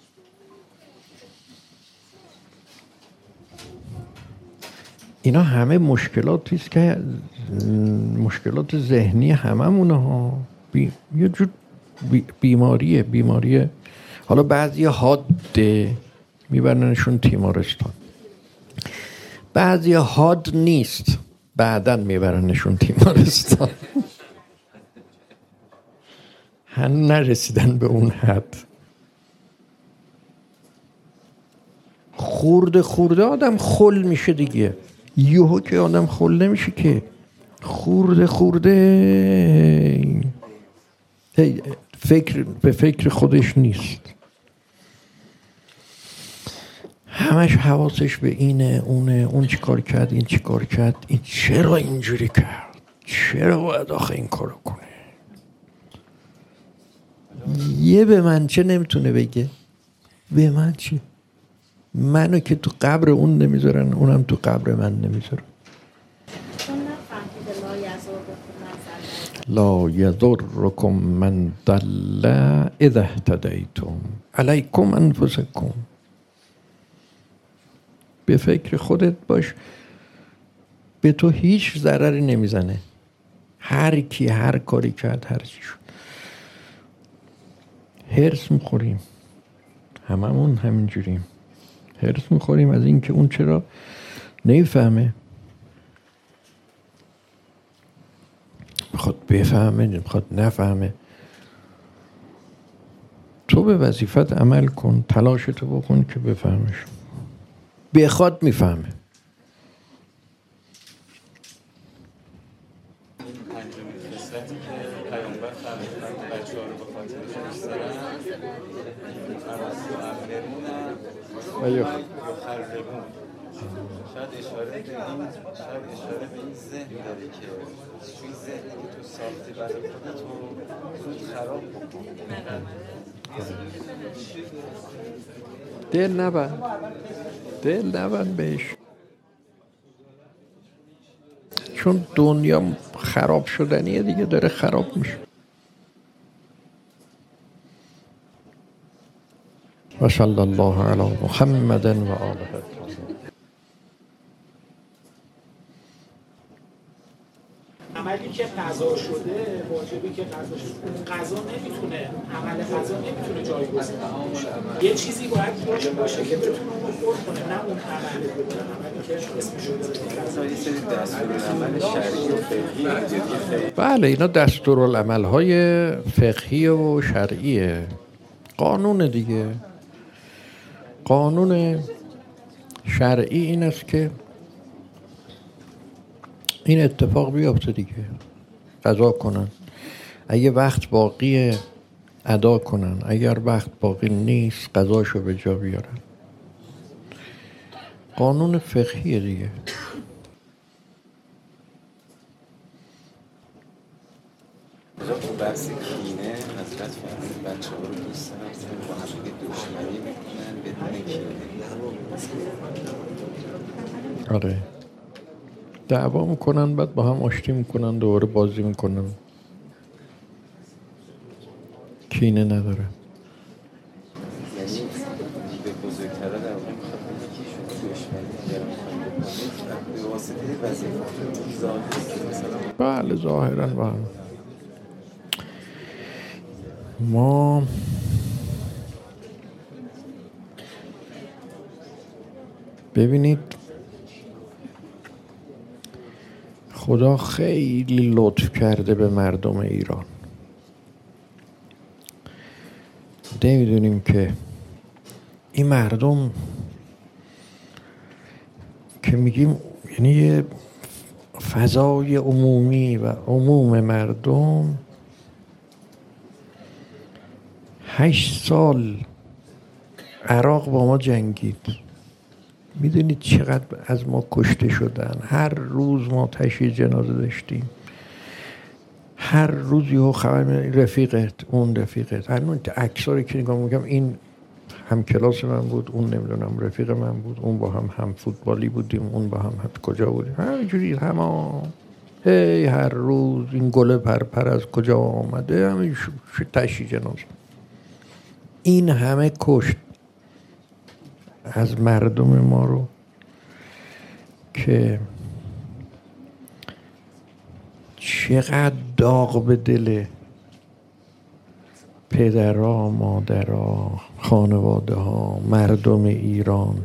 اینا همه مشکلاتی است که مشکلات ذهنی هممونه ها، بی... یه جور بی... بیماریه بیماریه حالا بعضی حاده میبرنشون تیمارستان، بعضی حاد نیست بعدن میبرنشون تیمارستان. هنوز نرسیدن به اون حد. خورده خورده آدم خل میشه دیگه، یهو که آدم خل نمیشه که، خورده خورده فکر به فکر خودش نیست، همش حواسش به اینه اونه، اون چی کار کرد، این چی کار کرد، این چرا اینجوری کرد، چرا باید آخه این کارو کنه. یه به من چه نمیتونه بگه؟ به من چی؟ منو که تو قبر اون نمیذارن، اونم تو قبر من نمیذارن. لا یضرکم من ضل اذا اهتدیتم علیکم انفسکم. به فکر خودت باش، به تو هیچ ضرری نمیزنه. هر کی هر کاری کرد، هر چی شد. هرس میخوریم، هممون همینجوریم. هرس میخوریم از این که اون چرا نمیفهمه، میخواد بفهمه، میخواد نفهمه. تو به وظیفت عمل کن، تلاشتو بکن که بفهمش. بخواد میفهمه. پنجمین خصلتی که پیامبر فرمودند بچه‌ها رو به خاطر دوست دارن، و یخربون. شاید اشاره به این شاید اشاره به این ذهن داره که توی ذهنی که تو ساختی برای خودت رو خراب بکن. دل نبند، دل نبند بهش، چون دنیا خراب شدنیه دیگه، داره خراب میشه. و صلی الله علی محمد و آله. عملی که قضا شده، واجبی که قضا شده، قضا نمیتونه، عمل قضا نمیتونه جایگزین باشه. یه چیزی باید باشه باشه که بتونه اون رو پر کنه، نه اون عمل بکنه. عملی که اسمش رو بذاره یه سری دستورالعمل شرعی و فقهی. بله، اینا دستورالعمل های فقهی و شرعیه. قانون دیگه. قانون شرعی این است که این اتفاق بیفته دیگه، قضا کنن. اگه وقت باقی ادا کنن، اگر وقت باقی نیست قضاشو به جا بیارن. قانون فقهیه دیگه. تو بحث کینه حضرت فرمود بچه ها رو دوست دارن با هم دیگه دشمنی میکنن بدون کینه. آره، دعوا میکنن، بعد با هم آشتی میکنن، دوباره بازی میکنن. کینه نداره. یعنی به بزرگتره در واقع میخواد بگه که شما دشمنی اگر میخواید بکنید به واسطه وظیفه ظاهری که مثلا بله ظاهرا با هم. ما ببینید خدا خیلی لطف کرده به مردم ایران. نمیدونیم که این مردم که میگیم، یعنی یه فضای عمومی و عموم مردم هشت سال عراق با ما جنگید. میدونید چقدر از ما کشته شدن؟ هر روز ما تشییع جنازه داشتیم. هر روز یهو خبر میاد رفیقت، اون رفیقت. همون عکسایی که نگاه میگم این هم کلاس من بود، اون نمیدونم رفیق من بود، اون با هم هم فوتبالی بودیم، اون با هم هم کجا بودیم، همینجوری همه هی هر روز این گل پرپر از کجا آمده، همین تشییع جنازه. این همه کشت از مردم ما رو که چقدر داغ به دل پدرها، مادرها، خانواده ها، مردم ایران.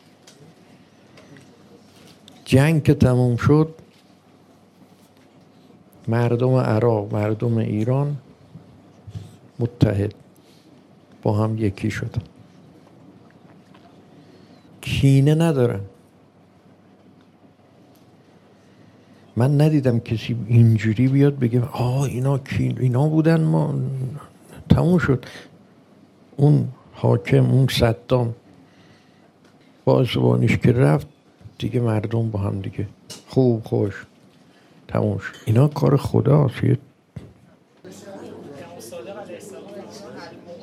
جنگ که تموم شد، مردم عراق، مردم ایران متحد با هم یکی شدن. کینه ندارن. من ندیدم کسی اینجوری بیاد بگه آه اینا کین اینا بودن، ما تموم شد. اون حاکم، اون صدام با زبانش که رفت دیگه، مردم با هم دیگه خوب خوش تموم شد. اینا کار خداست.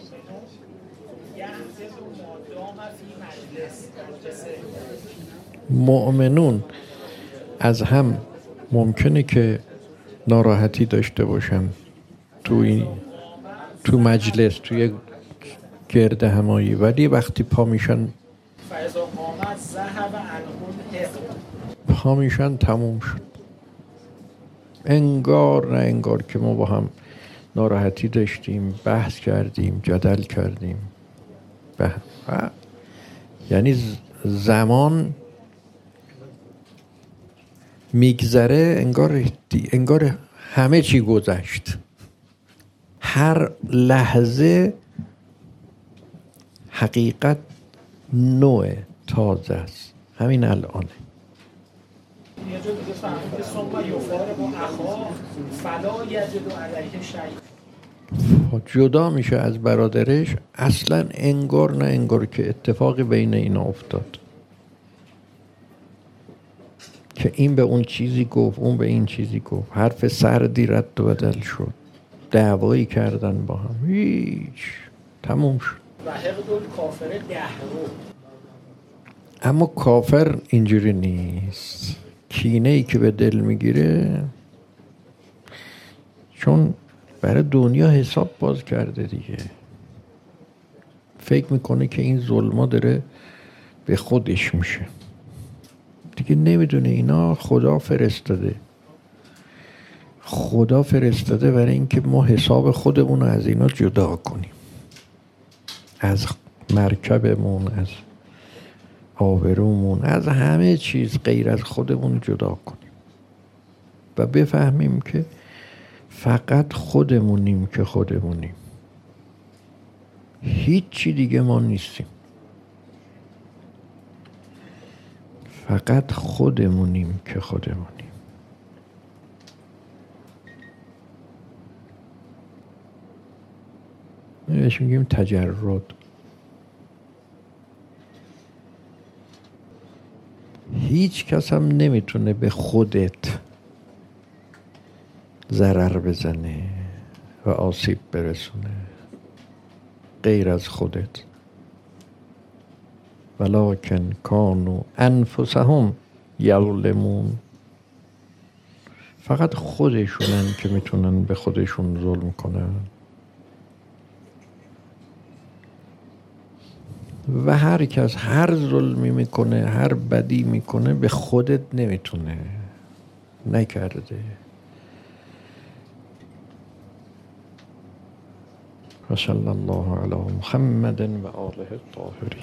فی مجلس مجلس مؤمنون از هم ممکنه که ناراحتی داشته باشن توی تو مجلس توی گرد همایی، ولی وقتی پا میشن فاذا قامت ذهب عنهم الحقد، پا میشن تموم شد. انگار نه انگار که ما با هم ناراحتی داشتیم، بحث کردیم، جدل کردیم. به یعنی زمان میگذره انگار انگار همه چی گذشت. هر لحظه حقیقت نوع تازه است. همین الانه. یه جا دیگه فهمید که ثم یفارق اخاه فلا یجد علیه شیء، جدا میشه از برادرش، اصلا انگار نه انگار که اتفاقی بین اینا افتاد، که این به اون چیزی گفت، اون به این چیزی گفت، حرف سردی رد و بدل شد، دعوایی کردن با هم، هیچ، تموم شد. و حقد الکافر دهرو. اما کافر اینجوری نیست. کینه ای که به دل میگیره چون برای دنیا حساب باز کرده دیگه، فکر میکنه که این ظلما داره به خودش میشه دیگه، نمیدونه اینا خدا فرستاده. خدا فرستاده برای اینکه ما حساب خودمون رو از اینا جدا کنیم، از مرکبمون، از آبرومون، از همه چیز غیر از خودمون جدا کنیم و بفهمیم که فقط خودمونیم که خودمونیم، هیچی دیگه ما نیستیم، فقط خودمونیم که خودمونیم. بهش میگیم تجرد. هیچ کس هم نمیتونه به خودت ضرر بزنه و آسیب برسونه غیر از خودت. ولکن کانوا انفسهم یظلمون. فقط خودشونن که میتونن به خودشون ظلم کنن و هر کس هر ظلمی میکنه، هر بدی میکنه، به خودت نمیتونه، نکرده. و صلی الله علی محمد و آله الطاهرین.